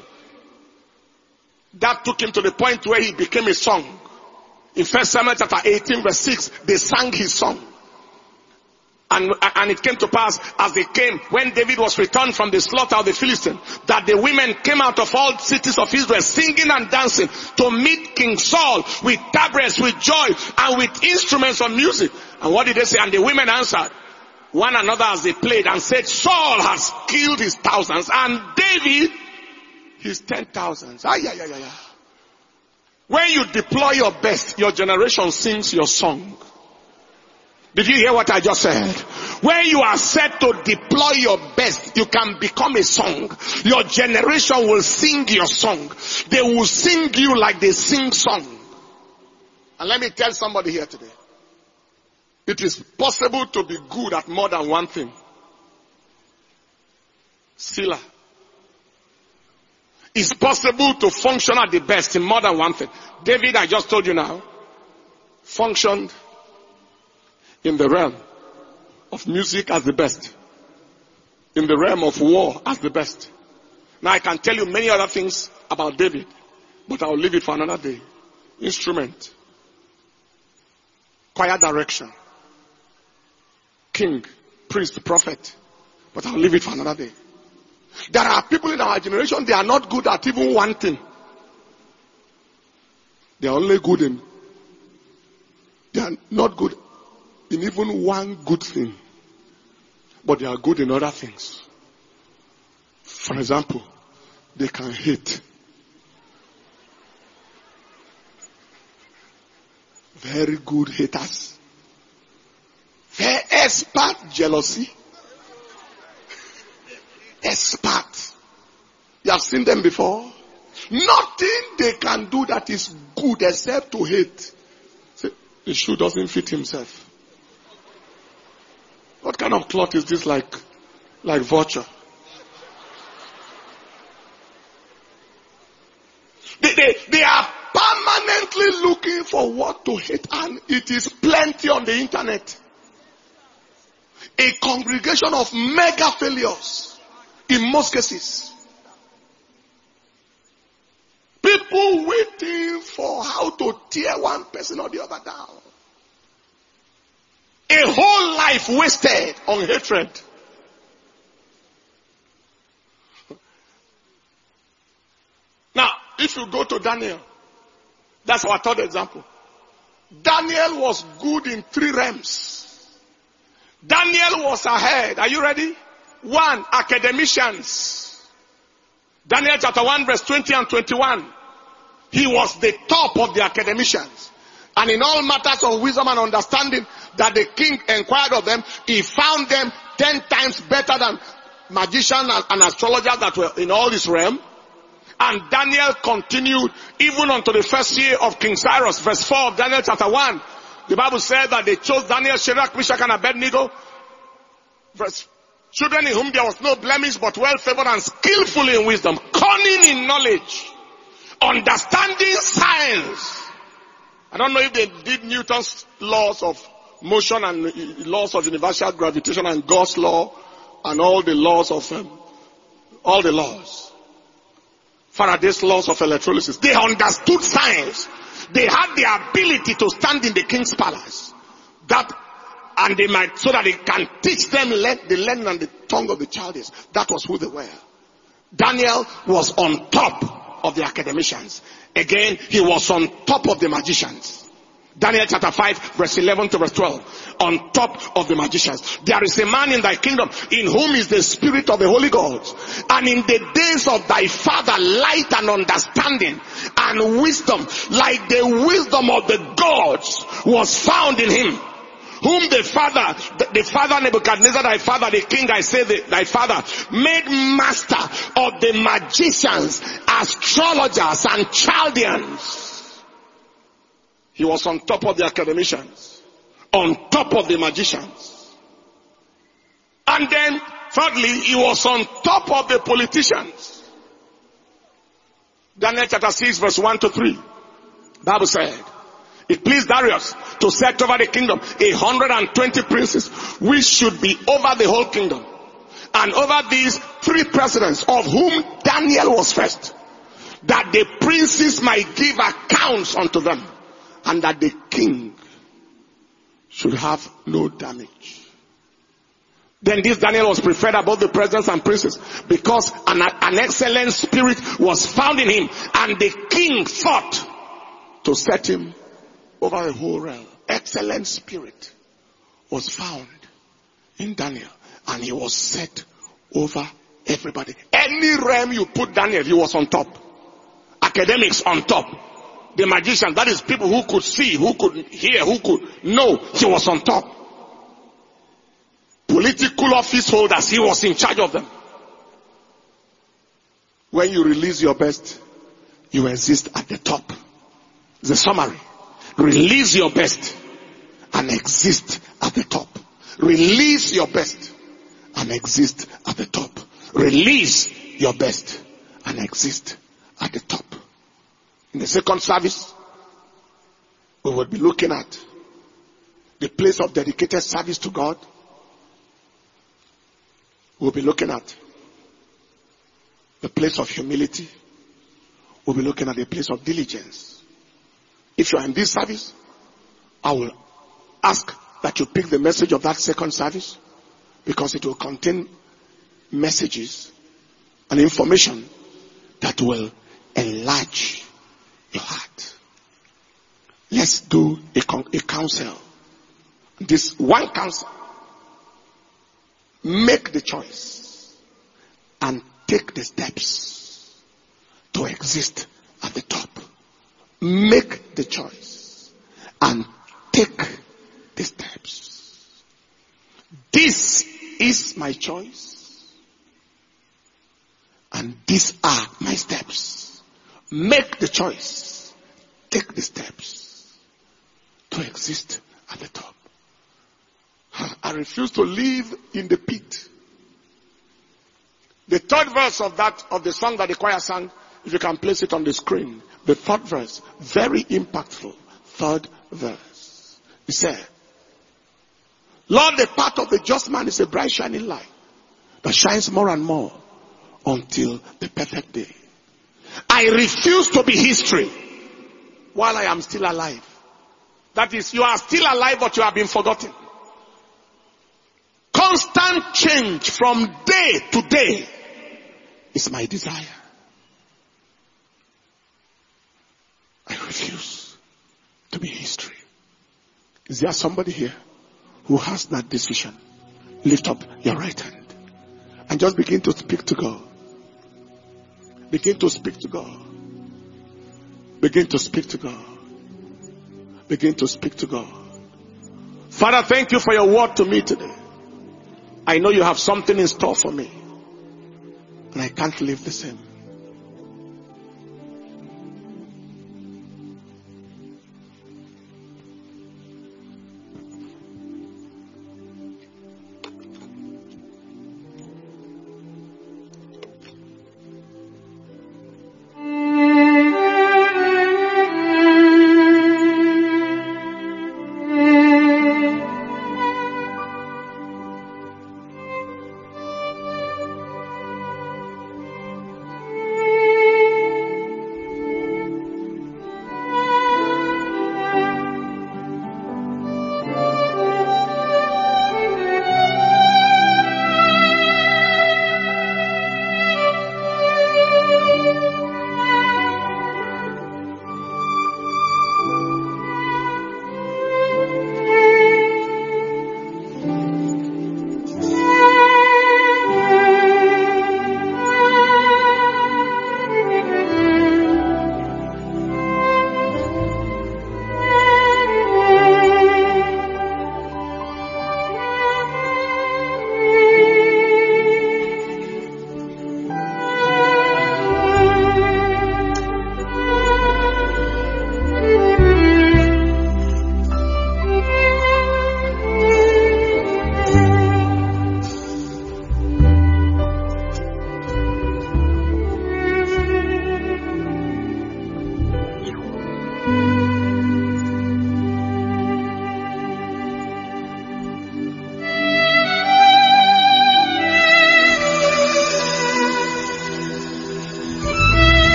That took him to the point where he became a song. In First Samuel chapter eighteen, verse six, they sang his song. And, and it came to pass as they came, when David was returned from the slaughter of the Philistines, that the women came out of all cities of Israel singing and dancing to meet King Saul with tabrets, with joy, and with instruments of music. And what did they say? And the women answered one another as they played and said, Saul has killed his thousands, and David his ten thousands. Ah, yeah, yeah, yeah, yeah. When you deploy your best, your generation sings your song. Did you hear what I just said? When you are set to deploy your best, you can become a song. Your generation will sing your song. They will sing you like they sing song. And let me tell somebody here today. It is possible to be good at more than one thing. Sila. It's possible to function at the best in more than one thing. David, I just told you now, functioned in the realm of music as the best. In the realm of war as the best. Now I can tell you many other things about David, but I'll leave it for another day. Instrument. Choir direction. King, priest, prophet. But I'll leave it for another day. There are people in our generation, they are not good at even one thing. They are only good in, they are not good in even one good thing, but they are good in other things. For example, they can hate. Very good haters. Very expert jealousy. Expert. You have seen them before. Nothing they can do that is good except to hate. See, the shoe doesn't fit himself. What kind of cloth is this, like, like vulture? They, they, they are permanently looking for what to hate, and it is plenty on the internet. A congregation of mega failures in most cases. People waiting for how to tear one person or the other down. A whole life wasted on hatred. Now, if you go to Daniel, that's our third example. Daniel was good in three realms. Daniel was ahead. Are you ready? One, academicians. Daniel chapter one verse twenty and twenty-one. He was the top of the academicians. And in all matters of wisdom and understanding that the king inquired of them, he found them ten times better than magicians and, and astrologers that were in all this realm. And Daniel continued even unto the first year of King Cyrus, verse four of Daniel chapter one. The Bible said that they chose Daniel, Shadrach, Meshach, and Abednego, verse, children in whom there was no blemish, but well favored and skillful in wisdom, cunning in knowledge, understanding science. I don't know if they did Newton's laws of motion and laws of universal gravitation and Gauss law and all the laws of um, all the laws. Faraday's laws of electrolysis. They understood science. They had the ability to stand in the king's palace. That, and they might, so that they can teach them the learning and the tongue of the Chaldeans. That was who they were. Daniel was on top of the academicians. Again, he was on top of the magicians. Daniel chapter five, verse eleven to verse twelve. On top of the magicians. There is a man in thy kingdom in whom is the spirit of the Holy Ghost. And in the days of thy father, light and understanding and wisdom, like the wisdom of the gods, was found in him. Whom the father, the, the father Nebuchadnezzar, thy father, the king, I say the, thy father, made master of the magicians, astrologers, and Chaldeans. He was on top of the academicians, on top of the magicians. And then, thirdly, he was on top of the politicians. Daniel chapter six, verse one to three. Bible said, it pleased Darius to set over the kingdom a hundred and twenty princes, which should be over the whole kingdom. And over these three presidents, of whom Daniel was first, that the princes might give accounts unto them, and that the king should have no damage. Then this Daniel was preferred above the presidents and princes, because an, an excellent spirit was found in him, and the king thought to set him over the whole realm. Excellent spirit was found in Daniel, and he was set over everybody. Any realm you put Daniel, he was on top. Academics on top. The magicians, that is people who could see, who could hear, who could know, he was on top. Political office holders, he was in charge of them. When you release your best, you exist at the top. The summary. Release your best and exist at the top. Release your best and exist at the top. Release your best and exist at the top. In the second service, we will be looking at the place of dedicated service to God. We'll be looking at the place of humility. We'll be looking at the place of diligence. If you are in this service, I will ask that you pick the message of that second service, because it will contain messages and information that will enlarge your heart. Let's do a, a council. This one counsel. Make the choice and take the steps to exist at the top. Make the choice and take the steps. This is my choice and these are my steps. Make the choice. Take the steps to exist at the top. I refuse to live in the pit. The third verse of that, of the song that the choir sang, if you can place it on the screen. The third verse, very impactful. Third verse. He said, Lord, the path of the just man is a bright shining light that shines more and more until the perfect day. I refuse to be history while I am still alive. That is, you are still alive but you have been forgotten. Constant change from day to day is my desire. I refuse to be history. Is there somebody here who has that decision? Lift up your right hand and just begin to speak to God. Begin to speak to God. Begin to speak to God. Begin to speak to God. Father, thank you for your word to me today. I know you have something in store for me. And I can't live the same.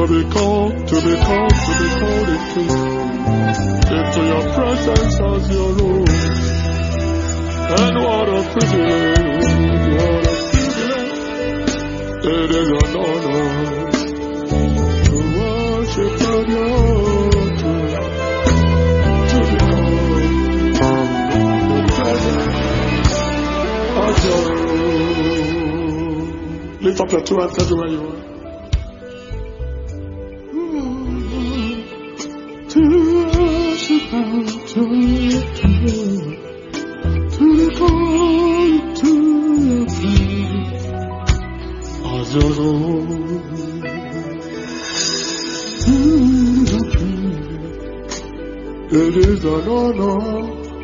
to be called, to be called, to be called into, into your presence as your Lord. And what a privilege, what a privilege, it is an honor to worship at your altar, to be called the presence as your Lord. Lift up your two hands everywhere you are. To worship at your altar, to call to your praise as your Lord. It is an honor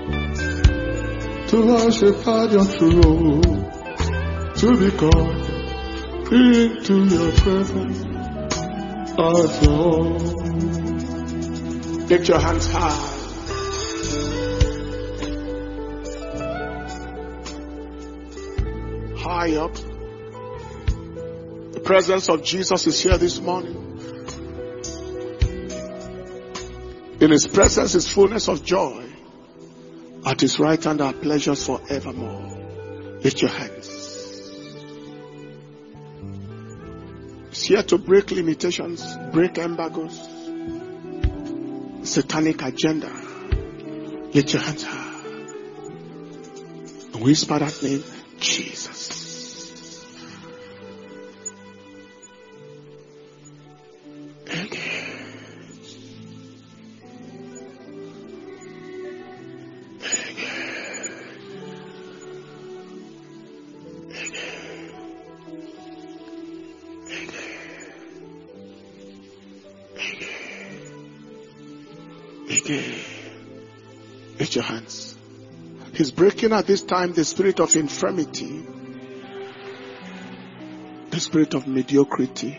to worship at your throne, to be called into your presence as your own. Lift your hands high. High up. The presence of Jesus is here this morning. In his presence is fullness of joy. At his right hand are pleasures forevermore. Lift your hands. He's here to break limitations, break embargoes, satanic agenda. Lift your hands high. And whisper that name, Jesus. Lift your hands. He's breaking at this time the spirit of infirmity, the spirit of mediocrity,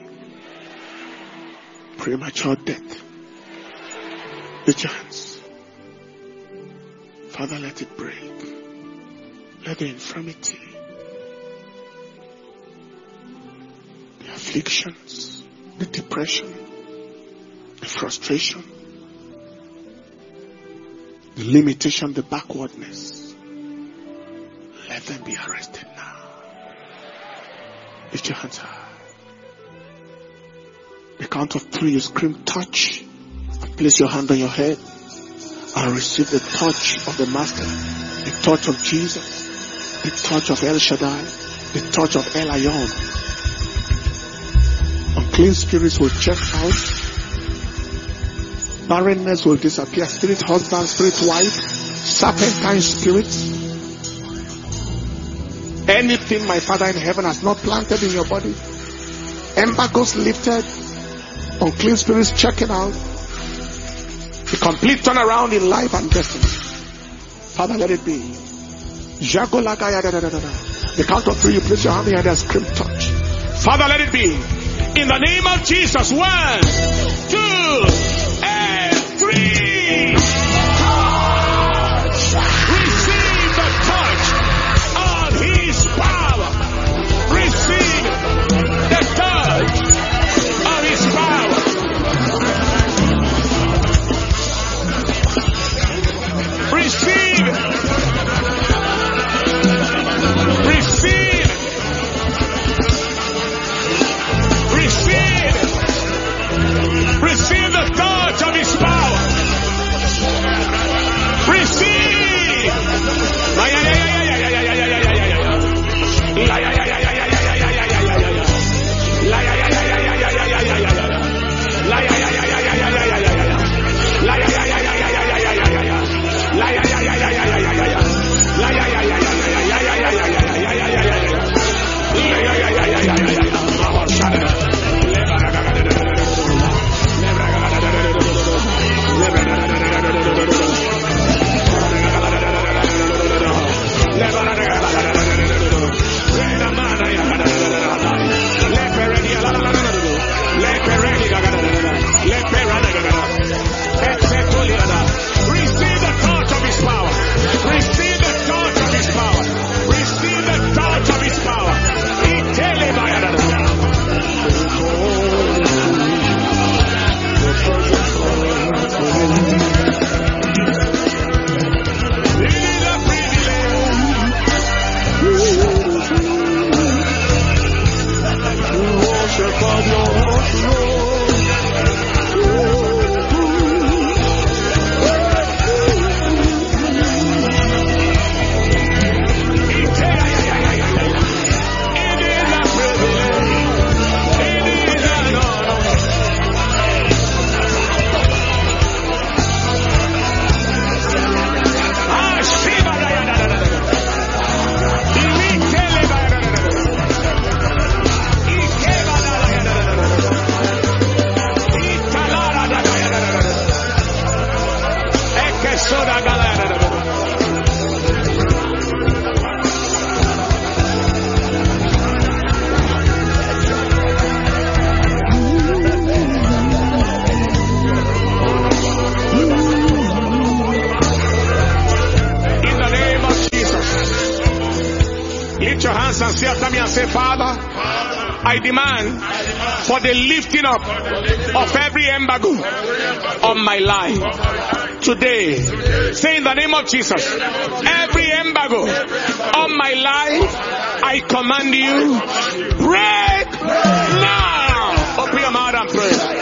premature death. Lift your hands. Father, let it break. Let the infirmity, the afflictions, the depression, the frustration, the limitation, the backwardness, let them be arrested now. Lift your hands high. The count of three, you scream touch, and place your hand on your head and receive the touch of the Master, the touch of Jesus, the touch of El Shaddai, the touch of El Elyon. Unclean spirits will check out. Barrenness will disappear. Spirit husband, spirit wife, serpentine spirits. Anything my Father in heaven has not planted in your body. Embargoes lifted. Unclean spirits checking out. The complete turnaround in life and destiny. Father, let it be. The count of three, you place your hand behind and scream touch. Father, let it be. In the name of Jesus. One, two, and three. Touch. Receive the touch of his power. Receive the touch of his power. Receive. Receive. Receive. Receive the touch. say, Father, I demand for the lifting up of every embargo on my life today. Say in the name of Jesus, every embargo on my life, I command you, break now. Open your mouth and pray.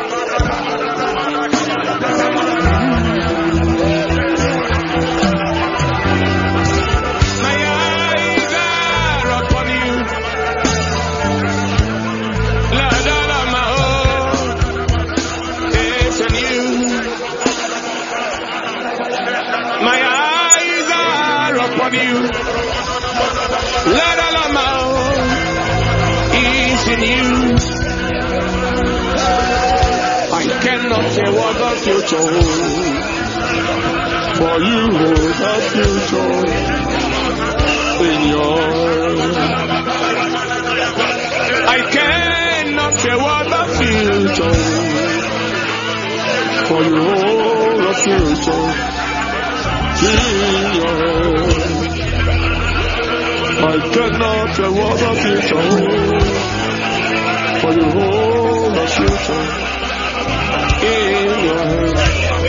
You. Let Alama is in you. I cannot say what the future holds, for you hold the future in yours. I cannot say what the future holds, for you hold the future in yours. I cannot tell what the future holds, for you hold the future in your hands.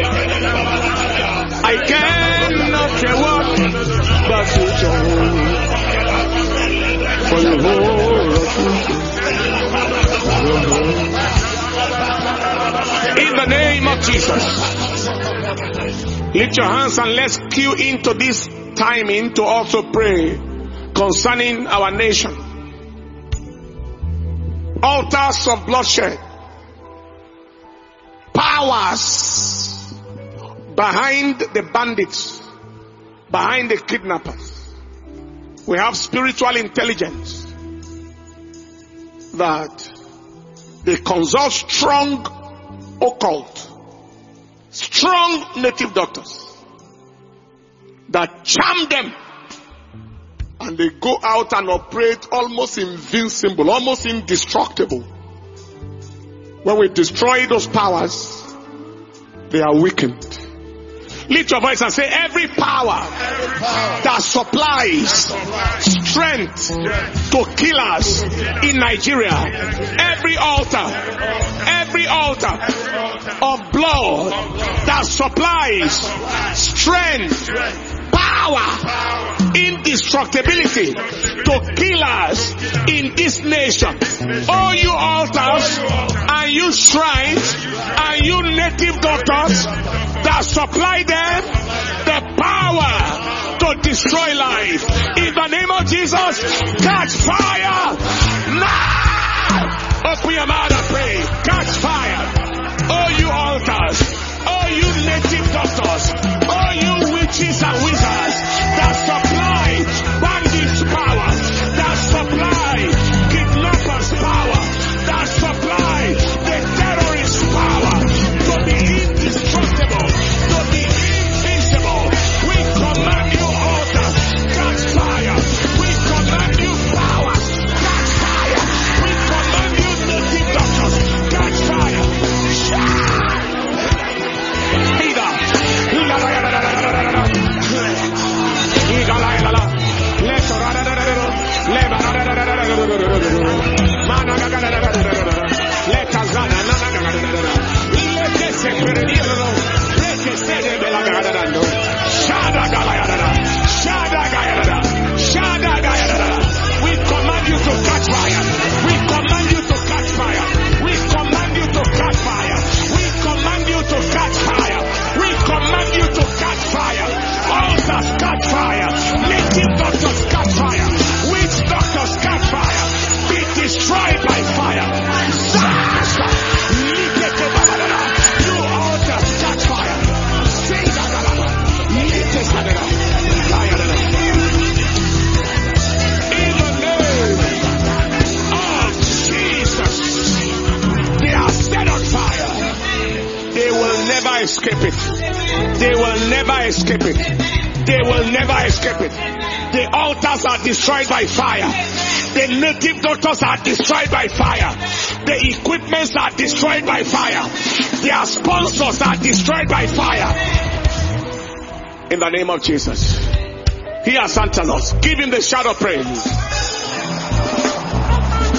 I cannot tell what the future holds, for you hold the future in the name of Jesus. Lift your hands and let's cue into this timing to also pray concerning our nation. Altars of bloodshed, powers behind the bandits, behind the kidnappers. We have spiritual intelligence that they consult strong occult, strong native doctors that charm them. And they go out and operate almost invincible, almost indestructible. When we destroy those powers, they are weakened. Lift your voice and say, every power, every power that supplies strength to kill us in Nigeria, every altar, every altar of blood that supplies strength, power, indestructibility to kill us in this nation. All you altars and you shrines and you native doctors that supply them the power to destroy life, in the name of Jesus, catch fire now. Open your mouth and pray. Catch fire. All you altars, all you native doctors, all you witches and wizards that supply bandits power, that supply kidnappers power, that supply the terrorist power to be indestructible, to be invincible. We command you altars, catch fire. We command you powers, catch fire. We command you native doctors, catch fire. We command you to catch fire. We command you to catch fire. We command you to catch fire. We command you to catch fire. We command you to catch fire. Altars catch fire. Native doctors catch fire. Witch doctors catch fire. Be destroyed by fire. You altars catch fire. Say that. In the name of Jesus, they are set on fire. They will never escape it. They will never escape it. They will never escape it. The altars are destroyed by fire. The native doctors are destroyed by fire. The equipments are destroyed by fire. Their sponsors are destroyed by fire. In the name of Jesus. He has answered us. Give him the shout of praise.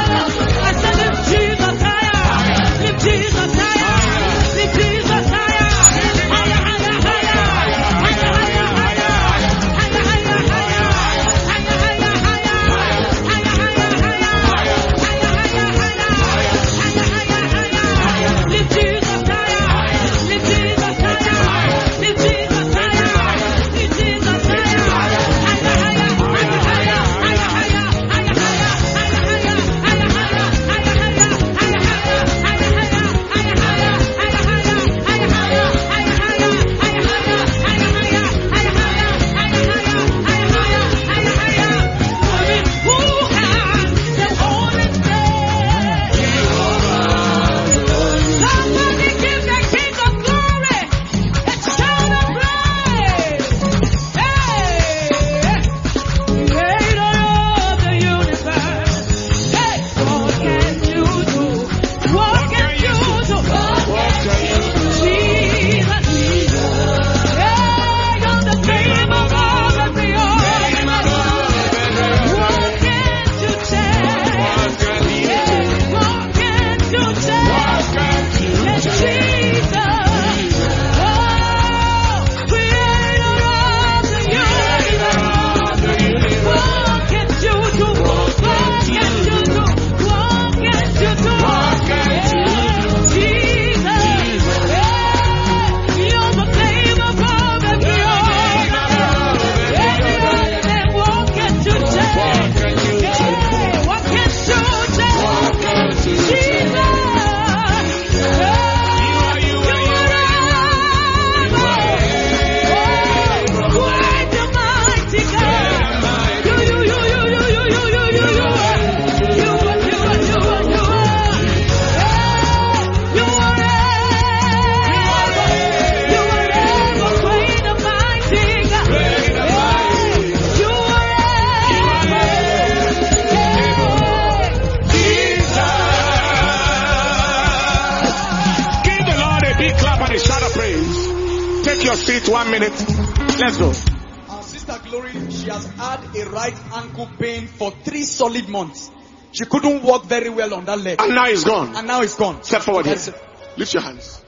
Take your seat one minute. Let's go. Our sister Glory, she has had a right ankle pain for three solid months. She couldn't walk very well on that leg. And now it's gone. And now it's gone. Step forward here. Lift your hands.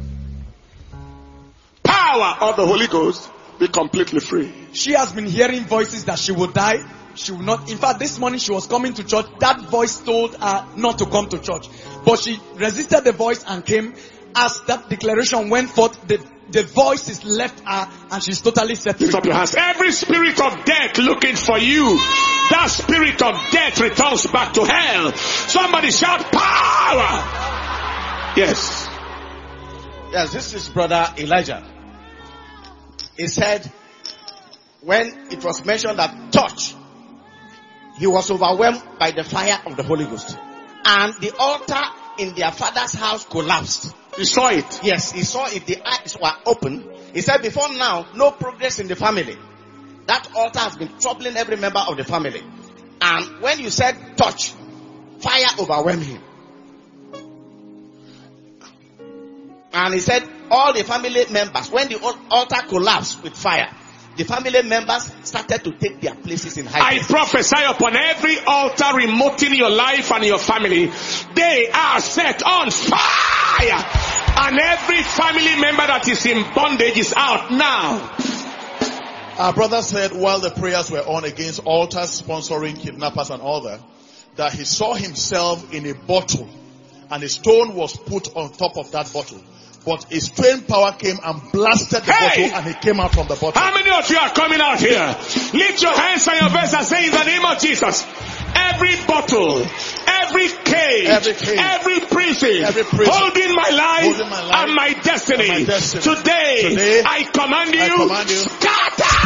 Power of the Holy Ghost, be completely free. She has been hearing voices that she will die. She will not. In fact, this morning she was coming to church. That voice told her not to come to church. But she resisted the voice and came. As that declaration went forth, the the voice is left her and she's totally set free. Lift up your hands. Every spirit of death looking for you, that spirit of death returns back to hell. Somebody shout power. Yes. Yes, this is Brother Elijah. He said, when it was mentioned that touch, he was overwhelmed by the fire of the Holy Ghost. And the altar in their father's house collapsed. You saw it? Yes, he saw it. The eyes were open. He said, before now, no progress in the family. That altar has been troubling every member of the family. And when you said touch, fire overwhelmed him. And he said, all the family members, when the altar collapsed with fire, the family members started to take their places in high I places. prophesy upon every altar remoting your life and your family. They are set on fire. And every family member that is in bondage is out now. Our brother said while the prayers were on against altars sponsoring kidnappers and all that, that he saw himself in a bottle and a stone was put on top of that bottle. But a strange power came and blasted the Hey! bottle and he came out from the bottle. How many of you are coming out here? Lift your hands on your breast and say in the name of Jesus, every bottle, every cage, Every cage, every prison, every prison holding my life, holding my life and my destiny, and my destiny. Today, Today, I command you, I command you, scatter,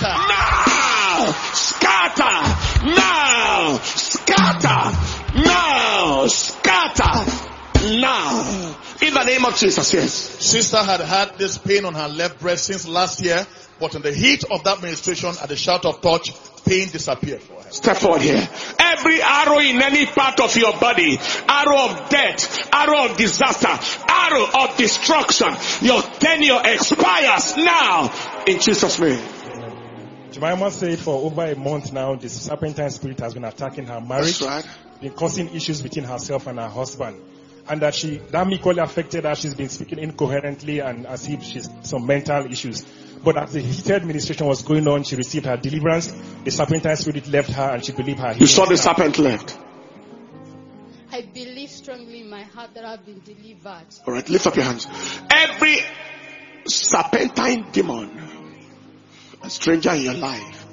scatter. now, scatter, now, scatter, now, scatter, now. In the name of Jesus, yes. Sister had had this pain on her left breast since last year, but in the heat of that ministration, at the shout of touch, pain disappeared for her. Step forward here. Every arrow in any part of your body, arrow of death, arrow of disaster, arrow of destruction, your tenure expires now in Jesus' name. Jemima said for over a month now, the serpentine spirit has been attacking her marriage, That's right. been causing issues between herself and her husband. And that she, that equally affected her. She's been speaking incoherently and as if she's some mental issues. But as the heated administration was going on, she received her deliverance. The serpentine spirit left her and she believed her. You saw the healing. serpent left. I believe strongly in my heart that I've been delivered. All right, lift up your hands. Every serpentine demon, a stranger in your life,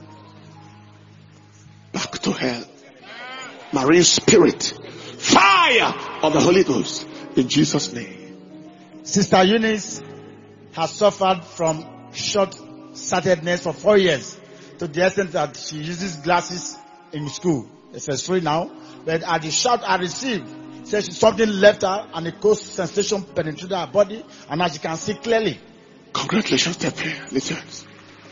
back to hell. Marine spirit, fire of the Holy Ghost in Jesus' name. Sister Eunice has suffered from short-sightedness for four years to the extent that she uses glasses in school. It's a free now. But at the shout I received, says something left her and a cold sensation penetrated her body and now she can see clearly. Congratulations, step here. Lift your hands.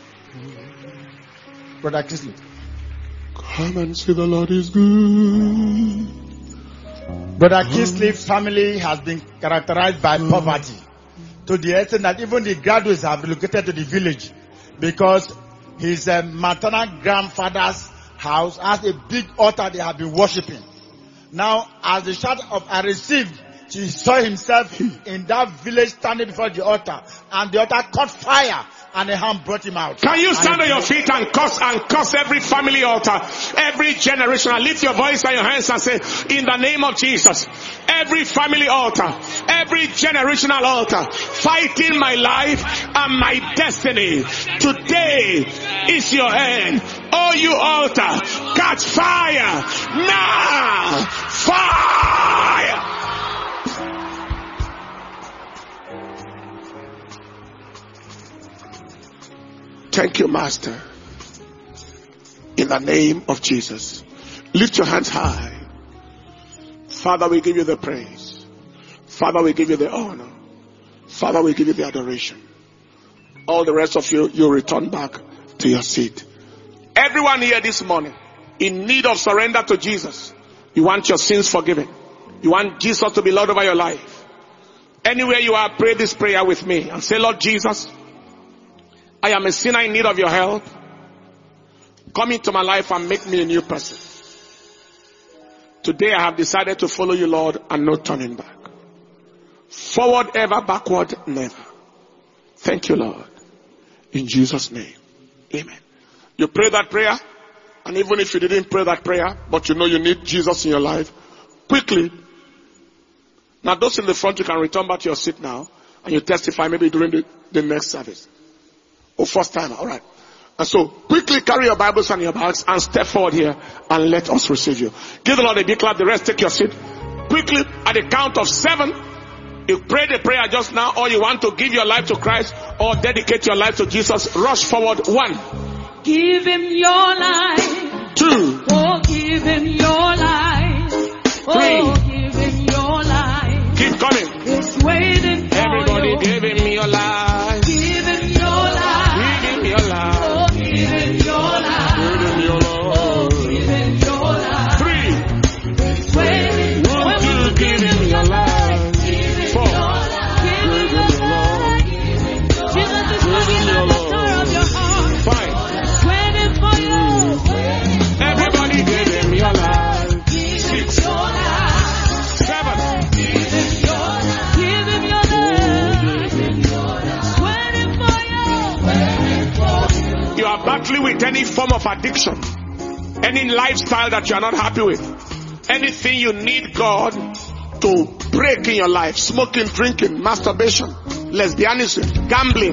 Brother Chrisley. Come and see the Lord is good. Brother Kisley's family has been characterized by poverty to the extent that even the graduates have relocated to the village because his uh, maternal grandfather's house has a big altar they have been worshipping. Now, as the shout of I received, he saw himself in that village standing before the altar, and the altar caught fire, and the hand brought him out. Can you stand And on your feet and curse and curse every family altar, every generation, and lift your voice and your hands and say, in the name of Jesus, every family altar, every generational altar, fighting my life and my destiny, today is your end. Oh, you altar, catch fire now! Fire! Thank you, Master. In the name of Jesus. Lift your hands high. Father, we give you the praise. Father, we give you the honor. Father, we give you the adoration. All the rest of you, you return back to your seat. Everyone here this morning, in need of surrender to Jesus. You want your sins forgiven. You want Jesus to be Lord over your life. Anywhere you are, pray this prayer with me and say, Lord Jesus, I am a sinner in need of your help. Come into my life and make me a new person. Today I have decided to follow you, Lord, and no turning back. Forward ever, backward never. Thank you, Lord. In Jesus' name. Amen. You pray that prayer, and even if you didn't pray that prayer, but you know you need Jesus in your life, quickly. Now those in the front, you can return back to your seat now. and you testify maybe during the, the next service. Or first time, alright. And so, quickly carry your Bibles and your bags and step forward here and let us receive you. Give the Lord a big clap, the rest take your seat. Quickly, at the count of seven, you pray the prayer just now, or you want to give your life to Christ, or dedicate your life to Jesus, rush forward. One. Give him your life. Two. Oh, give him your life. Oh, give him your life. Keep coming. It's waiting for Everybody you. give him your life. Give him your life. Give him your life. Oh, give him your life. Give him your life. Oh, give him your life. Three. It's waiting for One, you. two, give him your life. Give him Four. your life. Give him your life. Jesus is knocking at the door of your heart. Five. It's waiting for you. Everybody give him your life. Six. Seven. Give him your life. Give him your life. It's waiting for you. You are battling with any form of addiction, any lifestyle that you are not happy with, anything you need God to break in your life, smoking, drinking, masturbation, lesbianism, gambling,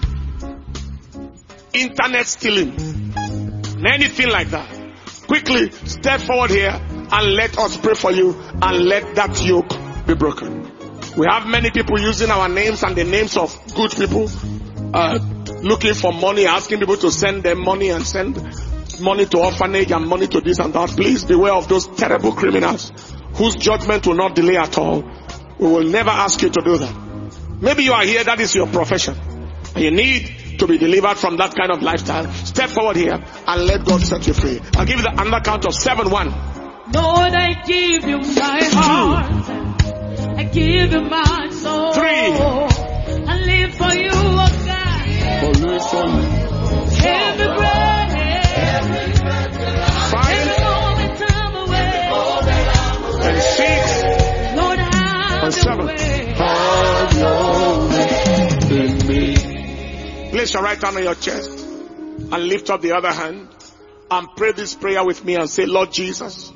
internet stealing, anything like that. Quickly step forward here and let us pray for you and let that yoke be broken. We have many people using our names and the names of good people, uh, looking for money, asking people to send them money and send money to orphanage and money to this and that. Please beware of those terrible criminals whose judgment will not delay at all. We will never ask you to do that. Maybe you are here, that is your profession, and you need to be delivered from that kind of lifestyle. Step forward here and let God set you free. I'll give you the another count of seven. One. Lord, I give you my heart. I give you my soul. Three. I live for you, oh God. Every breath, Five. every moment I'm away. And six. Lord, have And your seven. way. Have your way in me. Place your right hand on your chest and lift up the other hand and pray this prayer with me and say, Lord Jesus,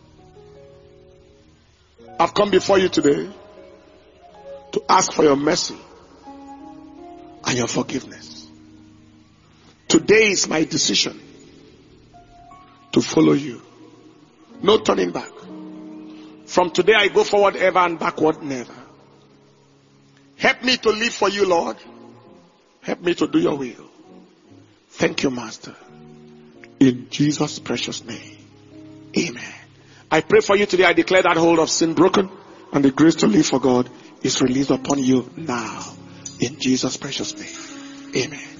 I've come before you today to ask for your mercy and your forgiveness. Today is my decision to follow you. No turning back. From today I go forward ever and backward never. Help me to live for you, Lord. Help me to do your will. Thank you, Master. In Jesus' precious name. Amen. I pray for you today. I declare that hold of sin broken and the grace to live for God is released upon you now. In Jesus' precious name. Amen.